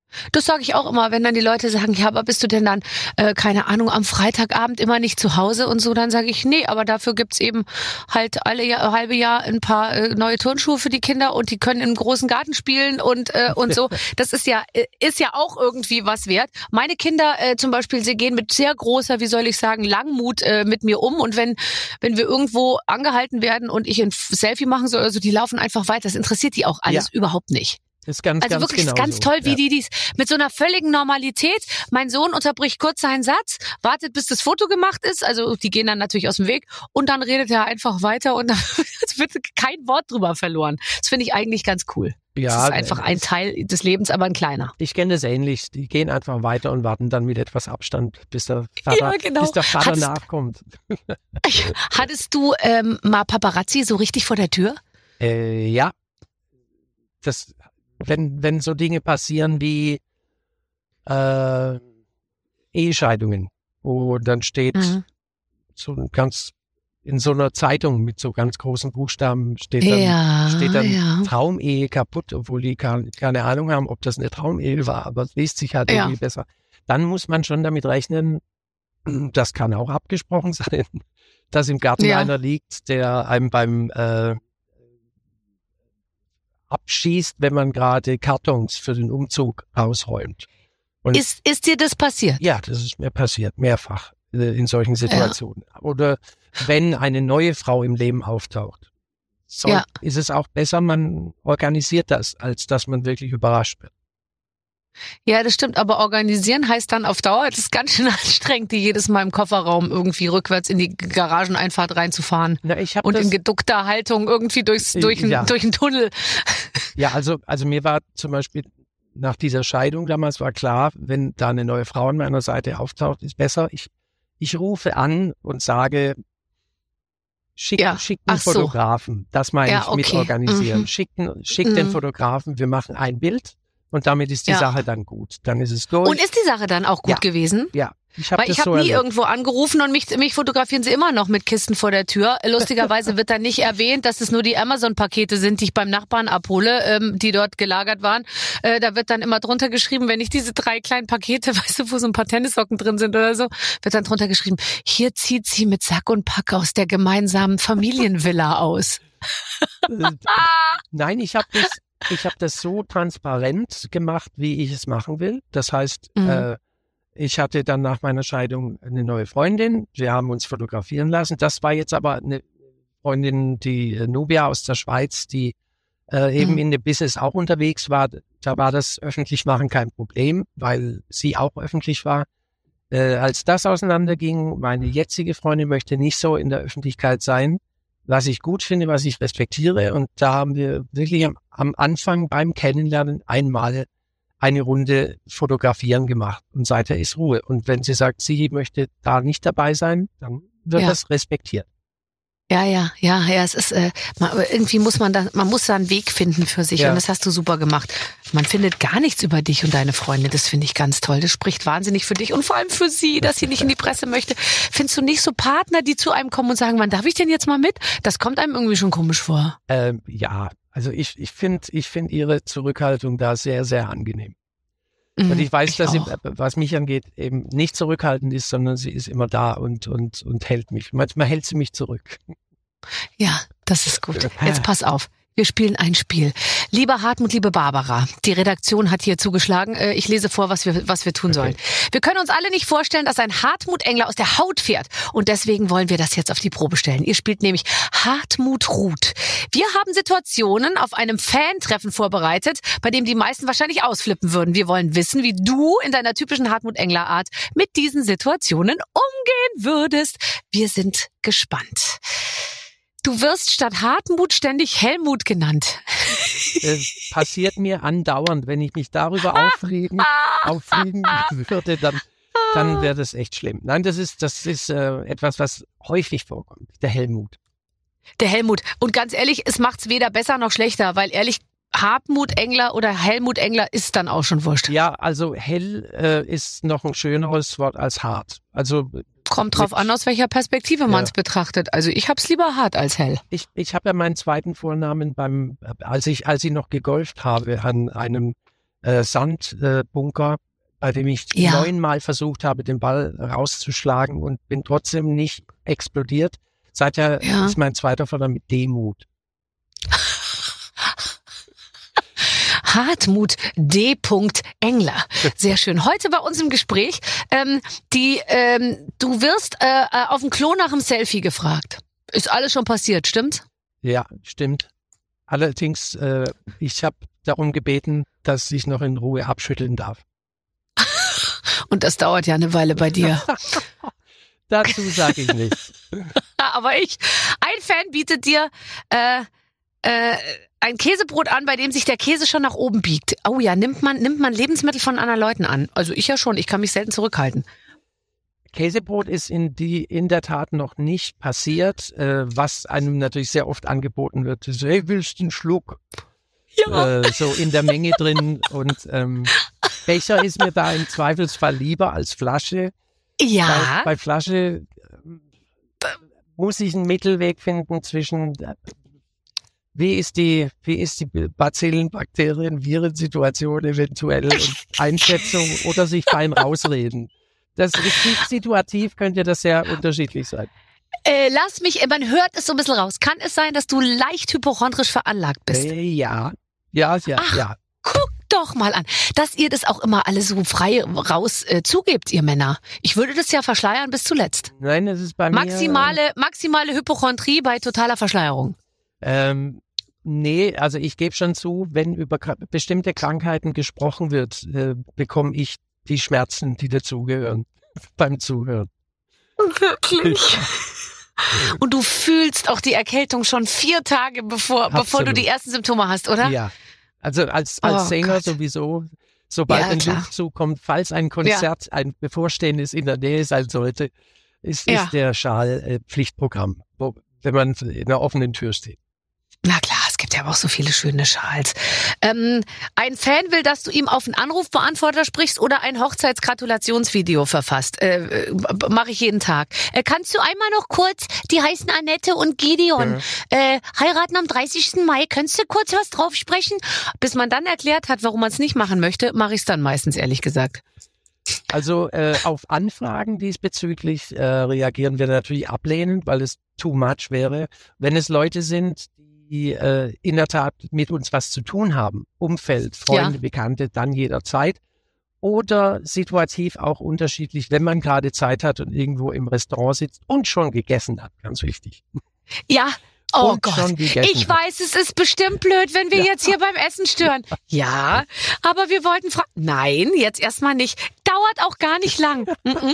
Das sage ich auch immer, wenn dann die Leute sagen, ja, aber bist du denn dann, keine Ahnung, am Freitagabend immer nicht zu Hause und so, dann sage ich, nee, aber dafür gibt's eben halt halbe Jahr ein paar neue Turnschuhe für die Kinder und die können im großen Garten spielen und so. Das ist ja auch irgendwie was wert. Meine Kinder zum Beispiel, sie gehen mit sehr großer, wie soll ich sagen, Langmut mit mir um und wenn wir irgendwo angehalten werden und ich ein Selfie machen soll oder so, die laufen einfach weiter. Das interessiert die auch alles überhaupt nicht. Das ist ganz, also ganz wirklich genau ganz so. toll, wie die dies mit so einer völligen Normalität. Mein Sohn unterbricht kurz seinen Satz, wartet, bis das Foto gemacht ist. Also die gehen dann natürlich aus dem Weg und dann redet er einfach weiter und dann wird kein Wort drüber verloren. Das finde ich eigentlich ganz cool. Ja, das ist einfach ein Teil des Lebens, aber ein kleiner. Ich kenne das ähnlich. Die gehen einfach weiter und warten dann mit etwas Abstand, bis der Vater nachkommt. Hattest du mal Paparazzi so richtig vor der Tür? Ja. Wenn so Dinge passieren wie Ehescheidungen, wo dann steht in so einer Zeitung mit so ganz großen Buchstaben steht dann Traumehe kaputt, obwohl die keine Ahnung haben, ob das eine Traumehe war, aber es liest sich halt irgendwie besser. Dann muss man schon damit rechnen, das kann auch abgesprochen sein, dass im Garten einer liegt, der einem beim abschießt, wenn man gerade Kartons für den Umzug ausräumt. Und ist dir das passiert? Ja, das ist mir passiert, mehrfach in solchen Situationen. Ja. Oder wenn eine neue Frau im Leben auftaucht, ist es auch besser, man organisiert das, als dass man wirklich überrascht wird. Ja, das stimmt, aber organisieren heißt dann auf Dauer, das ist ganz schön anstrengend, die jedes Mal im Kofferraum irgendwie rückwärts in die Garageneinfahrt reinzufahren. Und in geduckter Haltung irgendwie durch einen Tunnel. Ja, also mir war zum Beispiel nach dieser Scheidung damals war klar, wenn da eine neue Frau an meiner Seite auftaucht, ist besser. Ich rufe an und sage, schick einen Fotografen. Das meine ich mit organisieren. Schick den Fotografen, wir machen ein Bild. Und damit ist die Sache dann gut. Dann ist es durch. Und ist die Sache dann auch gut gewesen? Ja. Ich habe nie irgendwo angerufen und mich fotografieren sie immer noch mit Kisten vor der Tür. Lustigerweise wird dann nicht erwähnt, dass es nur die Amazon-Pakete sind, die ich beim Nachbarn abhole, die dort gelagert waren. Da wird dann immer drunter geschrieben, wenn ich diese 3 kleinen Pakete, weißt du, wo so ein paar Tennissocken drin sind oder so, wird dann drunter geschrieben, hier zieht sie mit Sack und Pack aus der gemeinsamen Familienvilla aus. Nein, ich habe das so transparent gemacht, wie ich es machen will. Das heißt, ich hatte dann nach meiner Scheidung eine neue Freundin. Wir haben uns fotografieren lassen. Das war jetzt aber eine Freundin, die Nubia aus der Schweiz, die eben in dem Business auch unterwegs war. Da war das Öffentlichmachen kein Problem, weil sie auch öffentlich war. Als das auseinanderging, meine jetzige Freundin möchte nicht so in der Öffentlichkeit sein, was ich gut finde, was ich respektiere. Und da haben wir wirklich am Anfang beim Kennenlernen einmal eine Runde Fotografieren gemacht. Und seither ist Ruhe. Und wenn sie sagt, sie möchte da nicht dabei sein, dann wird das respektiert. Ja, es ist, irgendwie muss man muss da einen Weg finden für sich und das hast du super gemacht. Man findet gar nichts über dich und deine Freunde, das finde ich ganz toll. Das spricht wahnsinnig für dich und vor allem für sie, dass sie nicht in die Presse möchte. Findest du nicht so Partner, die zu einem kommen und sagen, wann darf ich denn jetzt mal mit? Das kommt einem irgendwie schon komisch vor. Ja, also ich finde ihre Zurückhaltung da sehr, sehr angenehm. Und ich weiß, dass sie, was mich angeht, eben nicht zurückhaltend ist, sondern sie ist immer da und hält mich. Manchmal hält sie mich zurück. Ja, das ist gut. Jetzt pass auf. Wir spielen ein Spiel. Lieber Hartmut, liebe Barbara, die Redaktion hat hier zugeschlagen. Ich lese vor, was wir tun sollen. Wir können uns alle nicht vorstellen, dass ein Hartmut Engler aus der Haut fährt. Und deswegen wollen wir das jetzt auf die Probe stellen. Ihr spielt nämlich Hartmut ruht. Wir haben Situationen auf einem Fan-Treffen vorbereitet, bei dem die meisten wahrscheinlich ausflippen würden. Wir wollen wissen, wie du in deiner typischen Hartmut Engler Art mit diesen Situationen umgehen würdest. Wir sind gespannt. Du wirst statt Hartmut ständig Helmut genannt. Es passiert mir andauernd. Wenn ich mich darüber aufregen würde, dann wäre das echt schlimm. Nein, das ist etwas, was häufig vorkommt. Der Helmut. Der Helmut. Und ganz ehrlich, es macht's weder besser noch schlechter, weil ehrlich, Hartmut Engler oder Helmut Engler ist dann auch schon wurscht. Ja, also hell ist noch ein schöneres Wort als hart. Also kommt drauf an, aus welcher Perspektive man es betrachtet. Also ich hab's lieber hart als hell. Ich habe ja meinen zweiten Vornamen als ich noch gegolft habe, an einem Sandbunker, bei dem ich 9-mal versucht habe, den Ball rauszuschlagen und bin trotzdem nicht explodiert. Seither ist mein zweiter Vater mit Demut. Hartmut D. Engler. Sehr schön. Heute bei uns im Gespräch, du wirst auf dem Klo nach dem Selfie gefragt. Ist alles schon passiert, stimmt's? Ja, stimmt. Allerdings, ich habe darum gebeten, dass ich noch in Ruhe abschütteln darf. Und das dauert ja eine Weile bei dir. Dazu sage ich nichts. Aber ein Fan bietet dir ein Käsebrot an, bei dem sich der Käse schon nach oben biegt. Oh ja, nimmt man Lebensmittel von anderen Leuten an? Also ich ja schon, ich kann mich selten zurückhalten. Käsebrot ist in der Tat noch nicht passiert, was einem natürlich sehr oft angeboten wird. So, hey, willst du einen Schluck? Ja. So in der Menge drin. Und Becher ist mir da im Zweifelsfall lieber als Flasche. Ja. Bei Flasche muss ich einen Mittelweg finden zwischen wie ist die Bazillen, Bakterien, Virensituation eventuell und Einschätzung oder sich beim Rausreden. Das ist situativ, könnte das sehr unterschiedlich sein. Man hört es so ein bisschen raus. Kann es sein, dass du leicht hypochondrisch veranlagt bist? Ja. Ach, guck doch mal an, dass ihr das auch immer alle so frei raus zugebt, ihr Männer. Ich würde das ja verschleiern bis zuletzt. Nein, das ist bei mir... Maximale Hypochondrie bei totaler Verschleierung. Nee, also ich gebe schon zu, wenn über bestimmte Krankheiten gesprochen wird, bekomme ich die Schmerzen, die dazugehören beim Zuhören. Wirklich? Und du fühlst auch die Erkältung schon 4 Tage bevor du die ersten Symptome hast, oder? Ja, also als Sänger Gott. Sowieso, sobald ein Luftzug kommt, falls ein Konzert, ein bevorstehendes in der Nähe sein sollte, ist der Schal Pflichtprogramm, wenn man in einer offenen Tür steht. Na klar, es gibt ja auch so viele schöne Schals. Ein Fan will, dass du ihm auf einen Anrufbeantworter sprichst oder ein Hochzeitsgratulationsvideo verfasst. Mache ich jeden Tag. Kannst du einmal noch kurz, die heißen Annette und Gideon, heiraten am 30. Mai. Könntest du kurz was drauf sprechen? Bis man dann erklärt hat, warum man es nicht machen möchte, mache ich es dann meistens, ehrlich gesagt. Also auf Anfragen diesbezüglich reagieren wir natürlich ablehnend, weil es too much wäre. Wenn es Leute sind, die in der Tat mit uns was zu tun haben, Umfeld, Freunde, Bekannte, dann jederzeit. Oder situativ auch unterschiedlich, wenn man gerade Zeit hat und irgendwo im Restaurant sitzt und schon gegessen hat, ganz wichtig. Ja, oh Gott, ich weiß, es ist bestimmt blöd, wenn wir jetzt hier beim Essen stören. Ja, aber wir wollten fragen. Nein, jetzt erstmal nicht. Dauert auch gar nicht lang.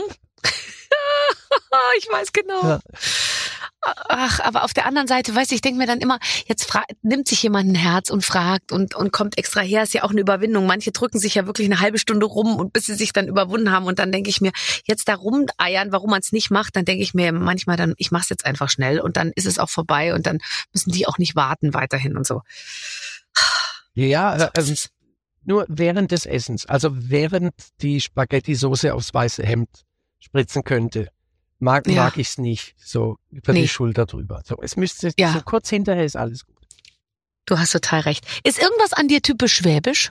Ich weiß genau. Ja. Ach, aber auf der anderen Seite, ich denke mir dann immer, jetzt nimmt sich jemand ein Herz und fragt und kommt extra her, ist ja auch eine Überwindung. Manche drücken sich ja wirklich eine halbe Stunde rum und bis sie sich dann überwunden haben und dann denke ich mir, jetzt da rumeiern, warum man es nicht macht, dann denke ich mir manchmal dann, ich mache es jetzt einfach schnell und dann ist es auch vorbei und dann müssen die auch nicht warten weiterhin und so. Ja, nur während des Essens, also während die Spaghetti-Soße aufs weiße Hemd spritzen könnte, mag ich es nicht, so über die Schulter drüber. So, es müsste so kurz hinterher ist alles gut. Du hast total recht. Ist irgendwas an dir typisch schwäbisch?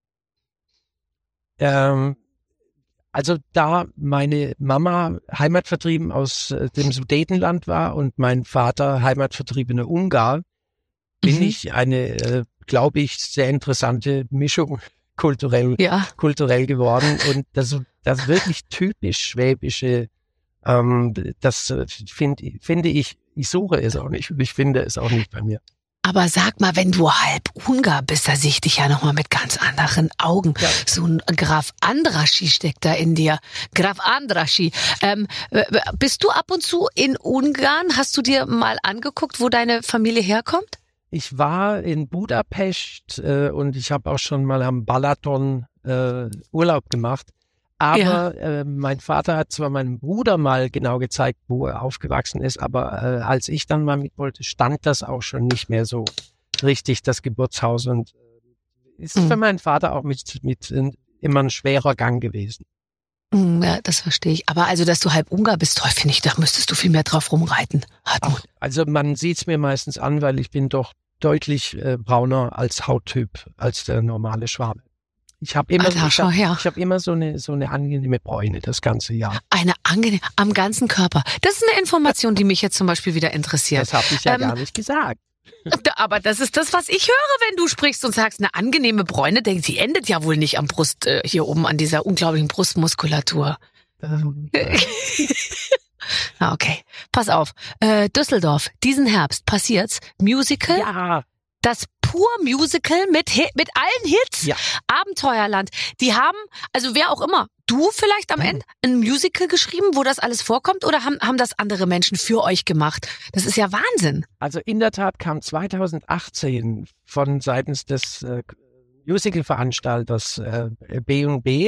Also da meine Mama heimatvertrieben aus dem Sudetenland war und mein Vater heimatvertriebener Ungar, bin ich eine, glaube ich, sehr interessante Mischung kulturell geworden. Und das wirklich typisch schwäbische, das finde ich suche es auch nicht und ich finde es auch nicht bei mir. Aber sag mal, wenn du halb Ungar bist, da sehe ich dich ja nochmal mit ganz anderen Augen. Ja. So ein Graf Andrassy steckt da in dir. Graf Andrassy. Bist du ab und zu in Ungarn? Hast du dir mal angeguckt, wo deine Familie herkommt? Ich war in Budapest und ich habe auch schon mal am Balaton Urlaub gemacht. Aber mein Vater hat zwar meinem Bruder mal genau gezeigt, wo er aufgewachsen ist, aber als ich dann mal mit wollte, stand das auch schon nicht mehr so richtig, das Geburtshaus. Und ist für meinen Vater auch mit immer ein schwerer Gang gewesen. Ja, das verstehe ich. Aber also, dass du halb Ungar bist, finde ich, da müsstest du viel mehr drauf rumreiten. Ach, also man sieht es mir meistens an, weil ich bin doch deutlich brauner als Hauttyp als der normale Schwabe. Ich habe immer so eine angenehme Bräune das ganze Jahr. Eine angenehme, am ganzen Körper. Das ist eine Information, die mich jetzt zum Beispiel wieder interessiert. Das habe ich ja gar nicht gesagt. Aber das ist das, was ich höre, wenn du sprichst und sagst, eine angenehme Bräune, die endet ja wohl nicht am Brust, hier oben an dieser unglaublichen Brustmuskulatur. Okay, pass auf. Düsseldorf, diesen Herbst passiert's. Musical. Ja. Das Pur-Musical mit allen Hits. Ja. Abenteuerland. Die haben, also wer auch immer, du vielleicht am Ende, ein Musical geschrieben, wo das alles vorkommt, oder haben das andere Menschen für euch gemacht? Das ist ja Wahnsinn. Also in der Tat kam 2018 von seitens des Musical-Veranstalters B&B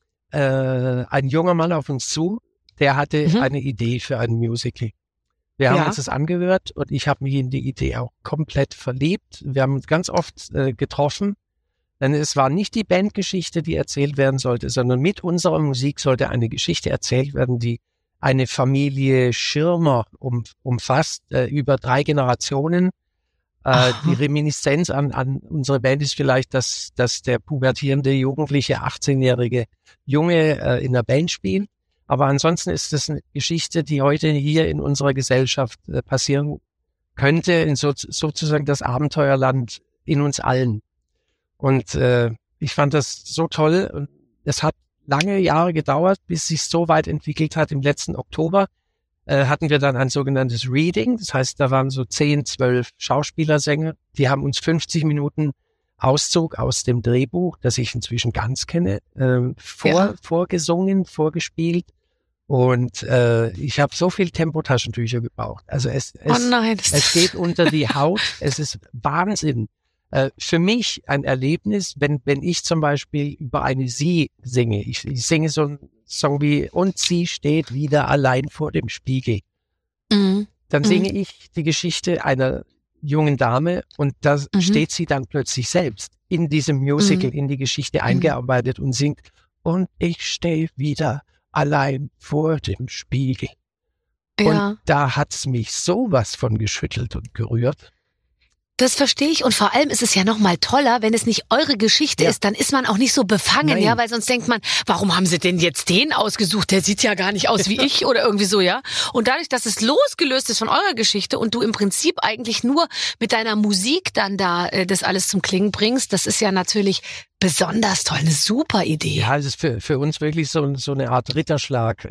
ein junger Mann auf uns zu, der hatte eine Idee für ein Musical. Wir haben uns das angehört und ich habe mich in die Idee auch komplett verliebt. Wir haben uns ganz oft getroffen, denn es war nicht die Bandgeschichte, die erzählt werden sollte, sondern mit unserer Musik sollte eine Geschichte erzählt werden, die eine Familie Schirmer umfasst, über 3 Generationen. Die Reminiszenz an unsere Band ist vielleicht, dass der pubertierende Jugendliche, 18-jährige Junge in der Band spielt. Aber ansonsten ist das eine Geschichte, die heute hier in unserer Gesellschaft passieren könnte, in sozusagen das Abenteuerland in uns allen. Und ich fand das so toll. Und es hat lange Jahre gedauert, bis sich so weit entwickelt hat. Im letzten Oktober hatten wir dann ein sogenanntes Reading. Das heißt, da waren so 10, 12 Schauspielersänger. Die haben uns 50 Minuten Auszug aus dem Drehbuch, das ich inzwischen ganz kenne, vorgesungen, vorgespielt. Und ich habe so viel Tempotaschentücher gebraucht. Also es geht unter die Haut. Es ist Wahnsinn. Für mich ein Erlebnis, wenn ich zum Beispiel über eine Sie singe. Ich singe so einen Song wie "Und sie steht wieder allein vor dem Spiegel". Dann singe ich die Geschichte einer jungen Dame und da steht sie dann plötzlich selbst in diesem Musical, in die Geschichte eingearbeitet und singt "Und ich stehe wieder allein vor dem Spiegel". Ja. Und da hat's mich sowas von geschüttelt und gerührt. Das verstehe ich, und vor allem ist es ja noch mal toller, wenn es nicht eure Geschichte ist, dann ist man auch nicht so befangen, ja, weil sonst denkt man, warum haben sie denn jetzt den ausgesucht? Der sieht ja gar nicht aus wie ich oder irgendwie so, ja. Und dadurch, dass es losgelöst ist von eurer Geschichte und du im Prinzip eigentlich nur mit deiner Musik dann da das alles zum Klingen bringst, das ist ja natürlich besonders toll, eine super Idee. Ja, es ist für uns wirklich so eine Art Ritterschlag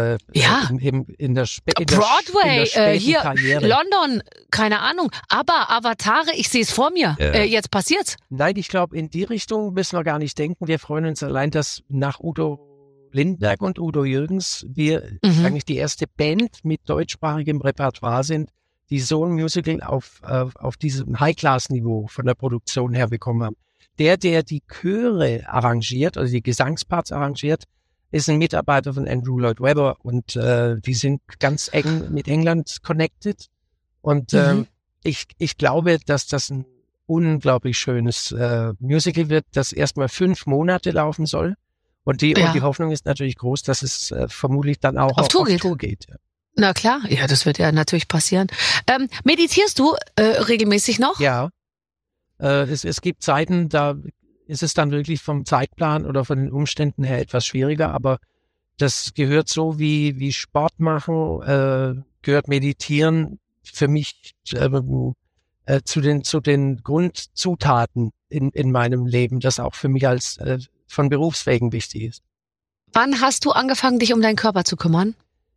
in der Broadway, hier Karriere. London, keine Ahnung, aber Avatare, ich sehe es vor mir, jetzt passiert's. Nein, ich glaube, in die Richtung müssen wir gar nicht denken. Wir freuen uns allein, dass nach Udo Lindenberg und Udo Jürgens wir eigentlich die erste Band mit deutschsprachigem Repertoire sind, die so ein Musical auf diesem High-Class-Niveau von der Produktion her bekommen haben. Der die Chöre arrangiert, also die Gesangsparts arrangiert, ist ein Mitarbeiter von Andrew Lloyd Webber und die sind ganz eng mit England connected. Und ich glaube, dass das ein unglaublich schönes Musical wird, das erstmal 5 Monate laufen soll. Und die Hoffnung ist natürlich groß, dass es vermutlich dann auch auf Tour geht. Ja. Na klar, ja, das wird ja natürlich passieren. Meditierst du regelmäßig noch? Ja. Es gibt Zeiten, da ist es dann wirklich vom Zeitplan oder von den Umständen her etwas schwieriger, aber das gehört so wie Sport machen, gehört Meditieren für mich zu den Grundzutaten in meinem Leben, das auch für mich als von Berufswegen wichtig ist. Wann hast du angefangen, dich um deinen Körper zu kümmern?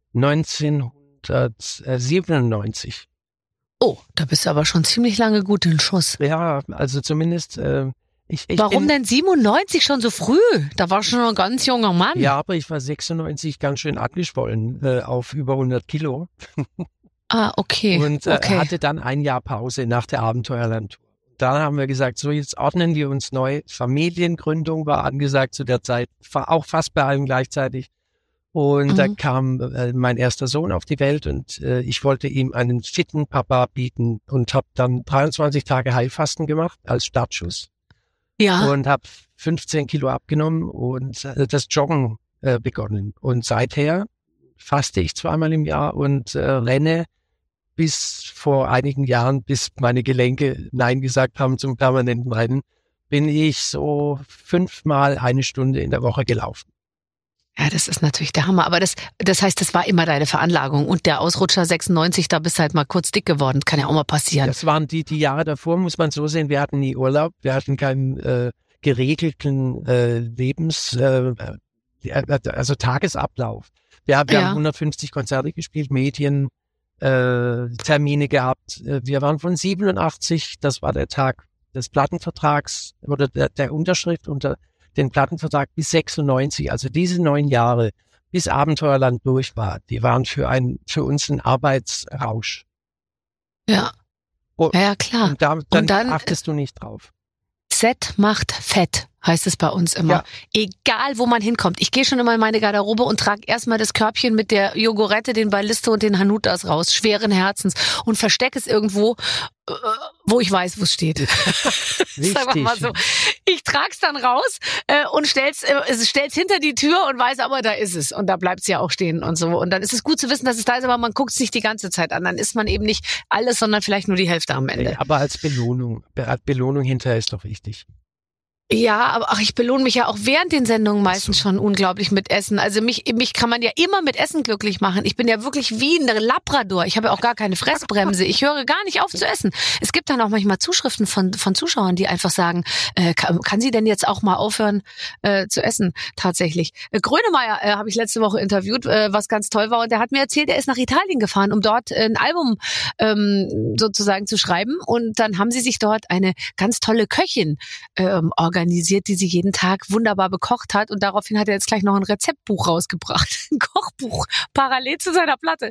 1997. Oh, da bist du aber schon ziemlich lange gut in Schuss. Ja, also zumindest Warum denn 97 schon so früh? Da war schon ein ganz junger Mann. Ja, aber ich war 96 ganz schön angeschwollen auf über 100 Kilo. Okay. Und hatte dann ein Jahr Pause nach der Abenteuerlandtour. Dann haben wir gesagt, so jetzt ordnen wir uns neu. Familiengründung war angesagt zu der Zeit, auch fast bei allem gleichzeitig. Und da kam mein erster Sohn auf die Welt und ich wollte ihm einen fitten Papa bieten und habe dann 23 Tage Heilfasten gemacht als Startschuss. Ja. Und habe 15 Kilo abgenommen und das Joggen begonnen. Und seither faste ich 2-mal im Jahr und renne bis vor einigen Jahren, bis meine Gelenke Nein gesagt haben zum permanenten Rennen, bin ich so 5-mal eine Stunde in der Woche gelaufen. Ja, das ist natürlich der Hammer. Aber das heißt, das war immer deine Veranlagung. Und der Ausrutscher 96, da bist du halt mal kurz dick geworden. Kann ja auch mal passieren. Das waren die Jahre davor, muss man so sehen. Wir hatten nie Urlaub. Wir hatten keinen geregelten also Tagesablauf. Wir haben 150 Konzerte gespielt, Medien, Termine gehabt. Wir waren von 87, das war der Tag des Plattenvertrags oder der Unterschrift unter den Plattenvertrag bis 96, also diese 9 Jahre, bis Abenteuerland durch war, die waren für uns ein Arbeitsrausch. Ja. Ja, klar. Und dann achtest du nicht drauf. Set macht fett, heißt es bei uns immer. Ja. Egal, wo man hinkommt. Ich gehe schon immer in meine Garderobe und trage erstmal das Körbchen mit der Jogurette, den Ballisto und den Hanutas raus, schweren Herzens, und verstecke es irgendwo, wo ich weiß, wo es steht. Sag mal so. Ich trag's dann raus und stell's hinter die Tür und weiß, aber da ist es. Und da bleibt's ja auch stehen und so. Und dann ist es gut zu wissen, dass es da ist, aber man guckt's nicht die ganze Zeit an. Dann isst man eben nicht alles, sondern vielleicht nur die Hälfte am Ende. Aber als Belohnung hinterher ist doch wichtig. Ja, aber ich belohne mich ja auch während den Sendungen meistens schon unglaublich mit Essen. Also mich kann man ja immer mit Essen glücklich machen. Ich bin ja wirklich wie ein Labrador. Ich habe ja auch gar keine Fressbremse. Ich höre gar nicht auf zu essen. Es gibt dann auch manchmal Zuschriften von Zuschauern, die einfach sagen, kann sie denn jetzt auch mal aufhören zu essen? Tatsächlich. Grönemeyer habe ich letzte Woche interviewt, was ganz toll war. Und der hat mir erzählt, er ist nach Italien gefahren, um dort ein Album sozusagen zu schreiben. Und dann haben sie sich dort eine ganz tolle Köchin organisiert, die sie jeden Tag wunderbar bekocht hat. Und daraufhin hat er jetzt gleich noch ein Rezeptbuch rausgebracht. Ein Kochbuch, parallel zu seiner Platte.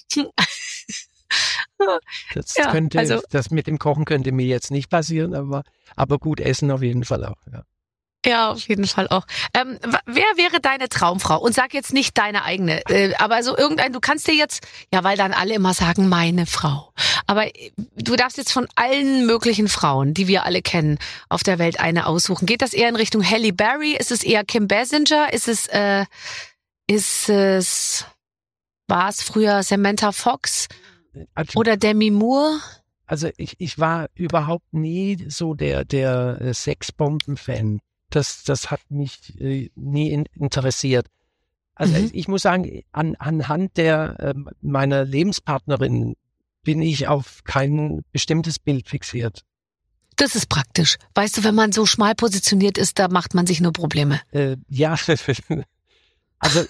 Das mit dem Kochen könnte mir jetzt nicht passieren, aber gut essen auf jeden Fall auch, ja. Ja, auf jeden Fall auch. Wer wäre deine Traumfrau? Und sag jetzt nicht deine eigene, aber so du kannst dir jetzt, ja, weil dann alle immer sagen, meine Frau. Aber du darfst jetzt von allen möglichen Frauen, die wir alle kennen, auf der Welt eine aussuchen. Geht das eher in Richtung Halle Berry? Ist es eher Kim Basinger? War es früher Samantha Fox oder Demi Moore? Also ich war überhaupt nie so der Sexbomben-Fan. Das hat mich nie interessiert. Also ich muss sagen, anhand meiner Lebenspartnerin bin ich auf kein bestimmtes Bild fixiert. Das ist praktisch. Weißt du, wenn man so schmal positioniert ist, da macht man sich nur Probleme. Ja, also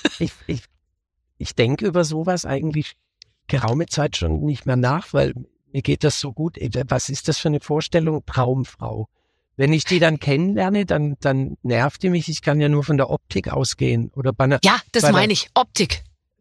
ich denke über sowas eigentlich geraume Zeit schon nicht mehr nach, weil mir geht das so gut. Was ist das für eine Vorstellung? Traumfrau. Wenn ich die dann kennenlerne, dann nervt die mich. Ich kann ja nur von der Optik ausgehen. Oder ja, das meine ich. Optik.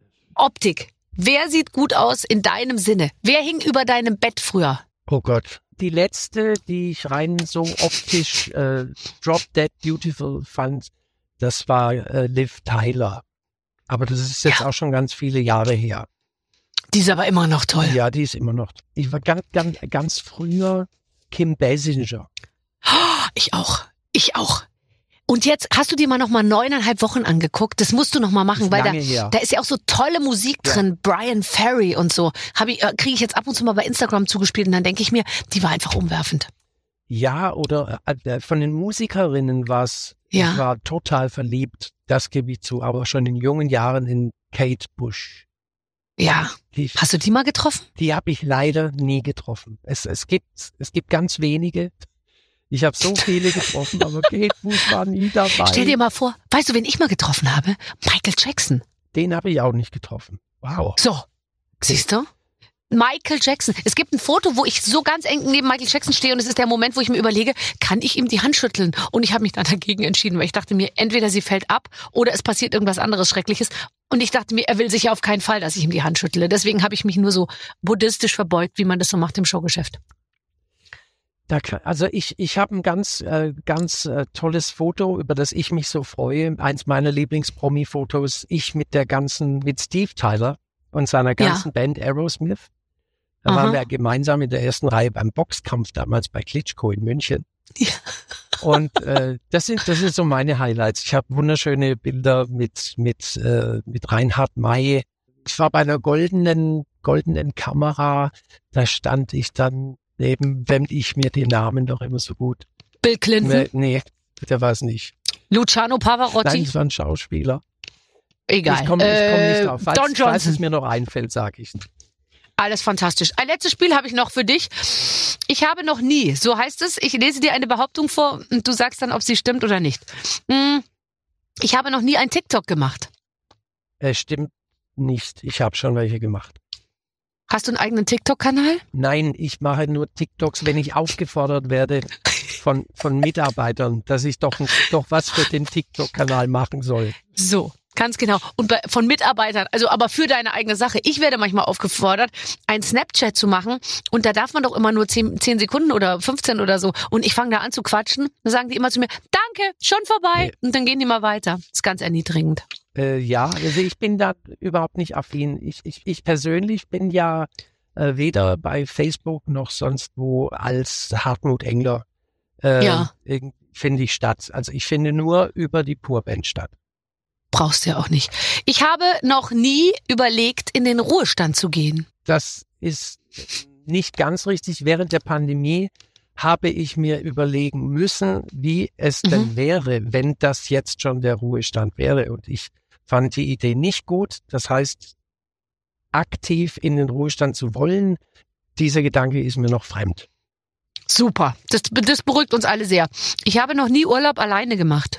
Wer sieht gut aus in deinem Sinne? Wer hing über deinem Bett früher? Oh Gott. Die letzte, die ich rein so optisch Drop Dead Beautiful fand, das war Liv Tyler. Aber das ist jetzt auch schon ganz viele Jahre her. Die ist aber immer noch toll. Ja, die ist immer noch. Ich war ganz früher Kim Basinger. Ich auch. Und jetzt hast du dir mal noch mal 9,5 Wochen angeguckt. Das musst du noch mal machen, weil da ist ja auch so tolle Musik drin. Brian Ferry und so. Kriege ich jetzt ab und zu mal bei Instagram zugespielt und dann denke ich mir, die war einfach umwerfend. Ja, oder von den Musikerinnen war's. Ja. Ich war total verliebt, das gebe ich zu, aber schon in jungen Jahren in Kate Bush. Ja. Hast du die mal getroffen? Die habe ich leider nie getroffen. Es gibt ganz wenige. Ich habe so viele getroffen, aber Kate Bush war nie dabei. Stell dir mal vor, weißt du, wen ich mal getroffen habe? Michael Jackson. Den habe ich auch nicht getroffen. Wow. So, siehst du? Michael Jackson. Es gibt ein Foto, wo ich so ganz eng neben Michael Jackson stehe und es ist der Moment, wo ich mir überlege, kann ich ihm die Hand schütteln? Und ich habe mich dann dagegen entschieden, weil ich dachte mir, entweder sie fällt ab oder es passiert irgendwas anderes Schreckliches. Und ich dachte mir, er will sicher auf keinen Fall, dass ich ihm die Hand schüttle. Deswegen habe ich mich nur so buddhistisch verbeugt, wie man das so macht im Showgeschäft. Also ich habe ein ganz tolles Foto, über das ich mich so freue. Eins meiner Lieblings-Promi-Fotos. Ich mit Steve Tyler und seiner ganzen Band Aerosmith. Da waren wir gemeinsam in der ersten Reihe beim Boxkampf damals bei Klitschko in München. Ja. Und das sind so meine Highlights. Ich habe wunderschöne Bilder mit Reinhard May. Ich war bei einer goldenen Kamera. Da stand ich dann neben, wenn ich mir den Namen doch immer so gut Bill Clinton? Nee, der war es nicht. Luciano Pavarotti? Nein, das war ein Schauspieler. Egal. Ich komm nicht drauf. Don Johnson. Falls es mir noch einfällt, sage ich. Alles fantastisch. Ein letztes Spiel habe ich noch für dich. Ich habe noch nie, so heißt es, ich lese dir eine Behauptung vor und du sagst dann, ob sie stimmt oder nicht. Ich habe noch nie ein TikTok gemacht. Stimmt nicht. Ich habe schon welche gemacht. Hast du einen eigenen TikTok-Kanal? Nein, ich mache nur TikToks, wenn ich aufgefordert werde von Mitarbeitern, dass ich doch was für den TikTok-Kanal machen soll. So. Ganz genau. Und von Mitarbeitern, also aber für deine eigene Sache. Ich werde manchmal aufgefordert, ein Snapchat zu machen und da darf man doch immer nur 10 Sekunden oder 15 oder so. Und ich fange da an zu quatschen. Dann sagen die immer zu mir, danke, schon vorbei. Und dann gehen die mal weiter. Ist ganz erniedrigend. Ja, also ich bin da überhaupt nicht affin. Ich persönlich bin ja weder bei Facebook noch sonst wo als Hartmut Engler finde ich statt. Also ich finde nur über die Purband statt. Brauchst du ja auch nicht. Ich habe noch nie überlegt, in den Ruhestand zu gehen. Das ist nicht ganz richtig. Während der Pandemie habe ich mir überlegen müssen, wie es denn wäre, wenn das jetzt schon der Ruhestand wäre. Und ich fand die Idee nicht gut. Das heißt, aktiv in den Ruhestand zu wollen, dieser Gedanke ist mir noch fremd. Super. Das beruhigt uns alle sehr. Ich habe noch nie Urlaub alleine gemacht.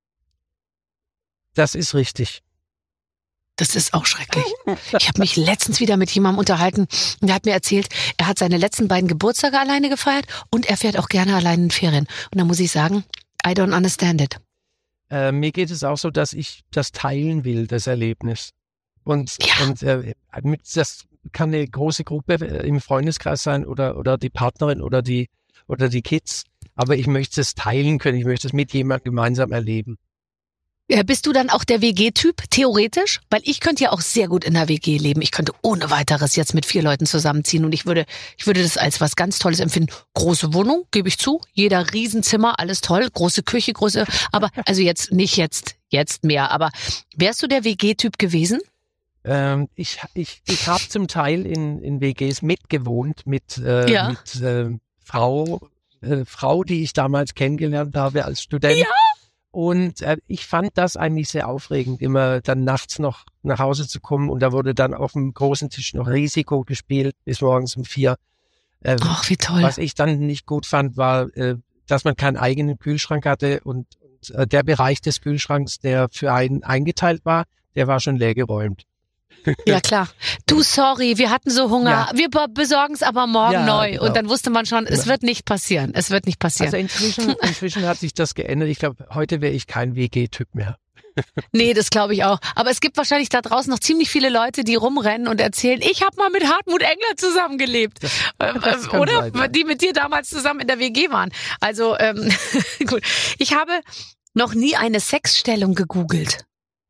Das ist richtig. Das ist auch schrecklich. Ich habe mich letztens wieder mit jemandem unterhalten und der hat mir erzählt, er hat seine letzten beiden Geburtstage alleine gefeiert und er fährt auch gerne alleine in Ferien. Und da muss ich sagen, I don't understand it. Mir geht es auch so, dass ich das teilen will, das Erlebnis. Und das kann eine große Gruppe im Freundeskreis sein oder die Partnerin oder die Kids. Aber ich möchte es teilen können. Ich möchte es mit jemandem gemeinsam erleben. Bist du dann auch der WG-Typ, theoretisch? Weil ich könnte ja auch sehr gut in der WG leben. Ich könnte ohne weiteres jetzt mit 4 Leuten zusammenziehen und ich würde das als was ganz Tolles empfinden. Große Wohnung, gebe ich zu. Jeder Riesenzimmer, alles toll. Große Küche, aber also jetzt nicht jetzt mehr. Aber wärst du der WG-Typ gewesen? Ich habe zum Teil in WGs mitgewohnt mit Frau, die ich damals kennengelernt habe als Student. Ja. Und ich fand das eigentlich sehr aufregend, immer dann nachts noch nach Hause zu kommen und da wurde dann auf dem großen Tisch noch Risiko gespielt bis morgens um 4. Ach, wie toll. Was ich dann nicht gut fand, war, dass man keinen eigenen Kühlschrank hatte und der Bereich des Kühlschranks, der für einen eingeteilt war, der war schon leergeräumt. Ja, klar. Du, sorry, wir hatten so Hunger. Ja. Wir besorgen es aber morgen neu. Genau. Und dann wusste man schon, es wird nicht passieren. Es wird nicht passieren. Also inzwischen hat sich das geändert. Ich glaube, heute wäre ich kein WG-Typ mehr. Nee, das glaube ich auch. Aber es gibt wahrscheinlich da draußen noch ziemlich viele Leute, die rumrennen und erzählen, ich habe mal mit Hartmut Engler zusammengelebt. Das oder? Sein, ja. Die mit dir damals zusammen in der WG waren. Also, gut. Ich habe noch nie eine Sexstellung gegoogelt.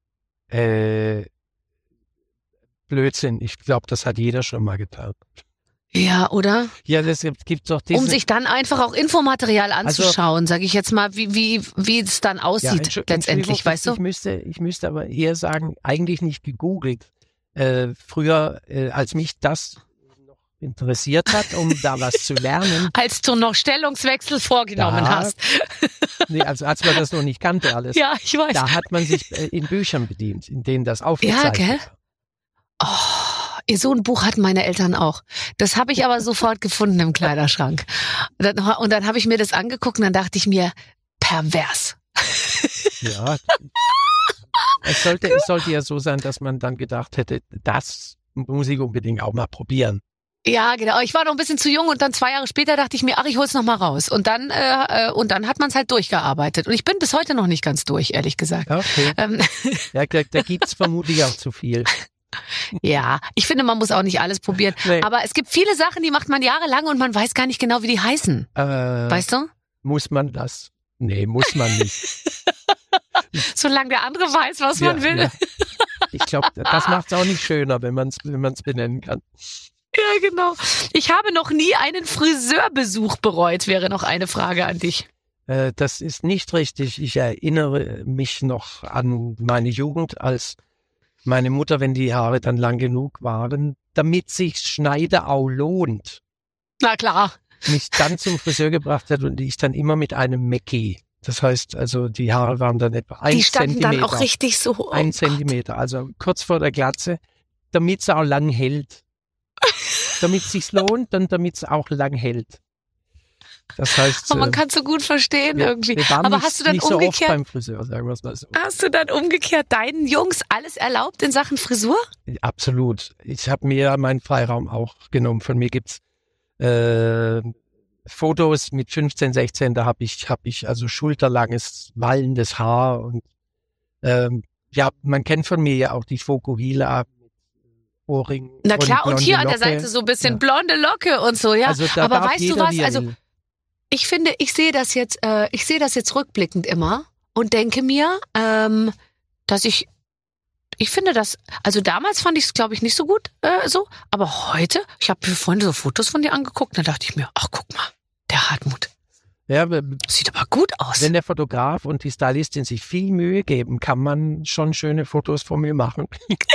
Blödsinn. Ich glaube, das hat jeder schon mal getan. Ja, oder? Ja, das gibt doch diesen... Um sich dann einfach auch Infomaterial anzuschauen, sage ich jetzt mal, wie es dann aussieht letztendlich, weißt du? Ich müsste aber eher sagen, eigentlich nicht gegoogelt. Früher, als mich das noch interessiert hat, um da was zu lernen. Als du noch Stellungswechsel vorgenommen hast. Nee, also als man das noch nicht kannte alles. Ja, ich weiß. Da hat man sich in Büchern bedient, in denen das aufgezeichnet war. Ja, gell? Oh, so ein Buch hatten meine Eltern auch. Das habe ich aber sofort gefunden im Kleiderschrank. Und dann habe ich mir das angeguckt und dann dachte ich mir, pervers. Ja, es sollte ja so sein, dass man dann gedacht hätte, das muss ich unbedingt auch mal probieren. Ja, genau. Ich war noch ein bisschen zu jung und dann 2 Jahre später dachte ich mir, ach, ich hol's noch mal raus. Und dann hat man es halt durchgearbeitet. Und ich bin bis heute noch nicht ganz durch, ehrlich gesagt. Okay. Ja, da gibt's vermutlich auch zu viel. Ja, ich finde, man muss auch nicht alles probieren. Nee. Aber es gibt viele Sachen, die macht man jahrelang und man weiß gar nicht genau, wie die heißen. Weißt du? Muss man das? Nee, muss man nicht. Solange der andere weiß, was man will. Ja. Ich glaube, das macht es auch nicht schöner, wenn man es benennen kann. Ja, genau. Ich habe noch nie einen Friseurbesuch bereut, wäre noch eine Frage an dich. Das ist nicht richtig. Ich erinnere mich noch an meine Jugend, als meine Mutter, wenn die Haare dann lang genug waren, damit sich Schneiderau lohnt. Na klar. mich dann zum Friseur gebracht hat und ich dann immer mit einem Mackie. Das heißt, also die Haare waren dann etwa 1 Zentimeter. Die standen dann auch richtig so. Oh 1 Zentimeter, also kurz vor der Glatze, damit es auch lang hält. Damit es sich lohnt und damit es auch lang hält. Das heißt, man kann es so gut verstehen irgendwie. Aber hast du dann nicht umgekehrt? So oft beim Friseur, sagen wir es mal so. Hast du dann umgekehrt deinen Jungs alles erlaubt in Sachen Frisur? Absolut. Ich habe mir meinen Freiraum auch genommen. Von mir gibt's Fotos mit 15, 16. Da habe ich also schulterlanges, wallendes Haar und man kennt von mir ja auch die Fokuhila. Ohrring. Na klar, und hier Locke. An der Seite so ein bisschen blonde Locke und so, ja. Also aber weißt du was? Also ich finde, ich sehe das jetzt rückblickend immer und denke mir, dass ich finde das, also damals fand ich es, glaube ich, nicht so gut so, aber heute, ich habe mir vorhin so Fotos von dir angeguckt, da dachte ich mir, ach guck mal, der Hartmut. Ja, sieht aber gut aus. Wenn der Fotograf und die Stylistin sich viel Mühe geben, kann man schon schöne Fotos von mir machen.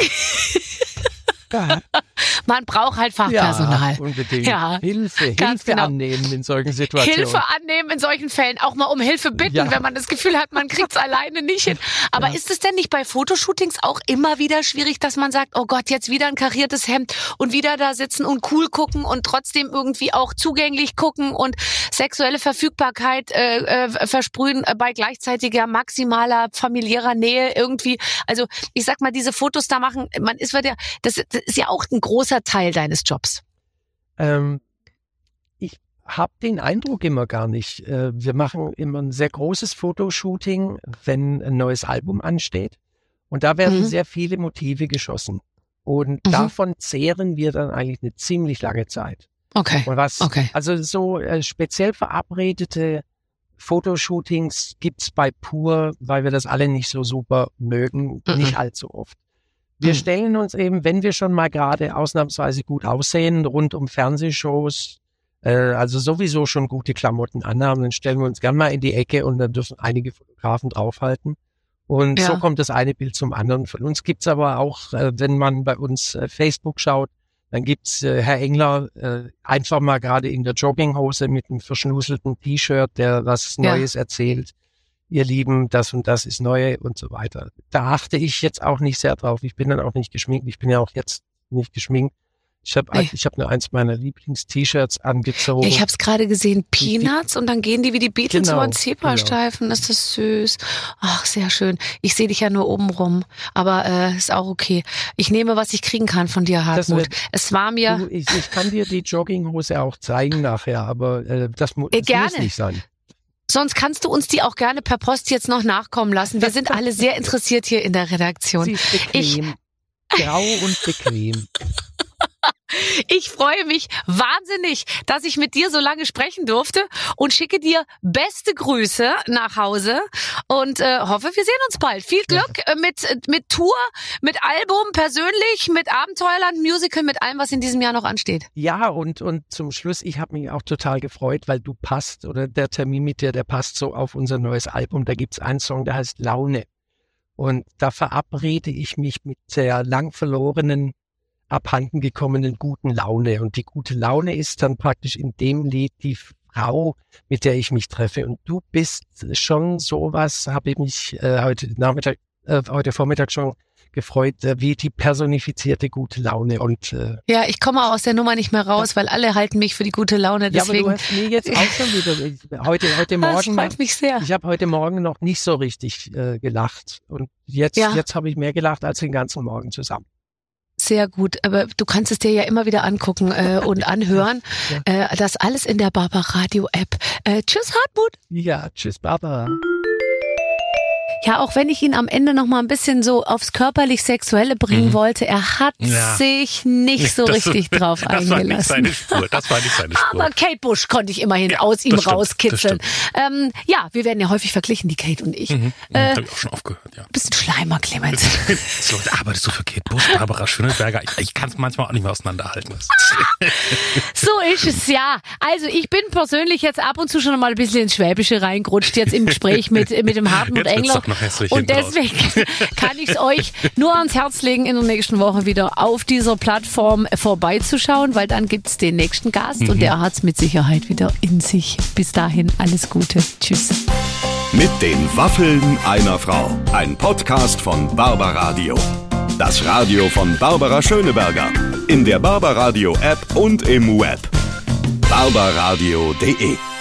Ja. Man braucht halt Fachpersonal. Ja, unbedingt. Ja, Hilfe genau. Annehmen in solchen Situationen. Hilfe annehmen in solchen Fällen, auch mal um Hilfe bitten, wenn man das Gefühl hat, man kriegt es alleine nicht hin. Aber ist es denn nicht bei Fotoshootings auch immer wieder schwierig, dass man sagt, oh Gott, jetzt wieder ein kariertes Hemd und wieder da sitzen und cool gucken und trotzdem irgendwie auch zugänglich gucken und sexuelle Verfügbarkeit versprühen bei gleichzeitiger maximaler familiärer Nähe irgendwie. Also ich sag mal, diese Fotos da machen, das ist ja auch ein großer Teil deines Jobs. Ich habe den Eindruck immer gar nicht. Wir machen immer ein sehr großes Fotoshooting, wenn ein neues Album ansteht. Und da werden sehr viele Motive geschossen. Und davon zehren wir dann eigentlich eine ziemlich lange Zeit. Okay. Und also so speziell verabredete Fotoshootings gibt's bei Pur, weil wir das alle nicht so super mögen, nicht allzu oft. Wir stellen uns eben, wenn wir schon mal gerade ausnahmsweise gut aussehen, rund um Fernsehshows, also sowieso schon gute Klamotten anhaben, dann stellen wir uns gerne mal in die Ecke und dann dürfen einige Fotografen draufhalten. Und so kommt das eine Bild zum anderen. Von uns gibt's aber auch, wenn man bei uns Facebook schaut, dann gibt's Herr Engler einfach mal gerade in der Jogginghose mit einem verschnuselten T-Shirt, der was Neues erzählt. Ihr Lieben, das und das ist neu und so weiter. Da achte ich jetzt auch nicht sehr drauf. Ich bin dann auch nicht geschminkt. Ich bin ja auch jetzt nicht geschminkt. Ich hab nur eins meiner Lieblings-T-Shirts angezogen. Ich habe es gerade gesehen, Peanuts, und dann gehen die wie die Beatles über den Zebrastreifen. Ist das süß. Ach, sehr schön. Ich sehe dich ja nur oben rum, aber ist auch okay. Ich nehme, was ich kriegen kann von dir, Hartmut. Es war mir... Ich kann dir die Jogginghose auch zeigen nachher, aber das muss nicht sein. Sonst kannst du uns die auch gerne per Post jetzt noch nachkommen lassen. Wir sind alle sehr interessiert hier in der Redaktion. Sie ist bequem. Grau und bequem. Ich freue mich wahnsinnig, dass ich mit dir so lange sprechen durfte und schicke dir beste Grüße nach Hause und hoffe, wir sehen uns bald. Viel Glück mit Tour, mit Album, persönlich, mit Abenteuerland, Musical, mit allem, was in diesem Jahr noch ansteht. Ja, und zum Schluss, ich habe mich auch total gefreut, weil du passt, oder der Termin mit dir, der passt so auf unser neues Album. Da gibt's einen Song, der heißt Laune. Und da verabrede ich mich mit der lang verlorenen, abhanden gekommenen guten Laune. Und die gute Laune ist dann praktisch in dem Lied die Frau, mit der ich mich treffe. Und du bist schon sowas, habe ich mich heute Vormittag schon gefreut, wie die personifizierte gute Laune. Und ja, ich komme aus der Nummer nicht mehr raus, weil alle halten mich für die gute Laune. Deswegen. Ja, aber du hast mir jetzt auch schon wieder, heute Morgen, das freut mich sehr. Ich habe heute Morgen noch nicht so richtig gelacht. Und jetzt habe ich mehr gelacht als den ganzen Morgen zusammen. Sehr gut, aber du kannst es dir ja immer wieder angucken und anhören. Das alles in der Barbaradio-App. Tschüss, Hartmut. Ja, tschüss, Barbara. Ja, auch wenn ich ihn am Ende noch mal ein bisschen so aufs körperlich-sexuelle bringen wollte, er hat sich nicht so richtig drauf eingelassen. Das war nicht seine Spur. Aber Kate Bush konnte ich immerhin aus ihm rauskitzeln. Ja, wir werden ja häufig verglichen, die Kate und ich. Hab ich auch schon aufgehört, ja. Bist du Schleimer, Clemens? So, arbeitest du für Kate Bush, Barbara Schöneberger? Ich kann es manchmal auch nicht mehr auseinanderhalten. So ist es, ja. Also ich bin persönlich jetzt ab und zu schon mal ein bisschen ins Schwäbische reingerutscht, jetzt im Gespräch mit dem Hartmut Engler. noch hässlich. Und deswegen kann ich es euch nur ans Herz legen, in der nächsten Woche wieder auf dieser Plattform vorbeizuschauen, weil dann gibt es den nächsten Gast und der hat es mit Sicherheit wieder in sich. Bis dahin, alles Gute. Tschüss. Mit den Waffeln einer Frau. Ein Podcast von Barbaradio. Das Radio von Barbara Schöneberger. In der Barbaradio App und im Web. barbaradio.de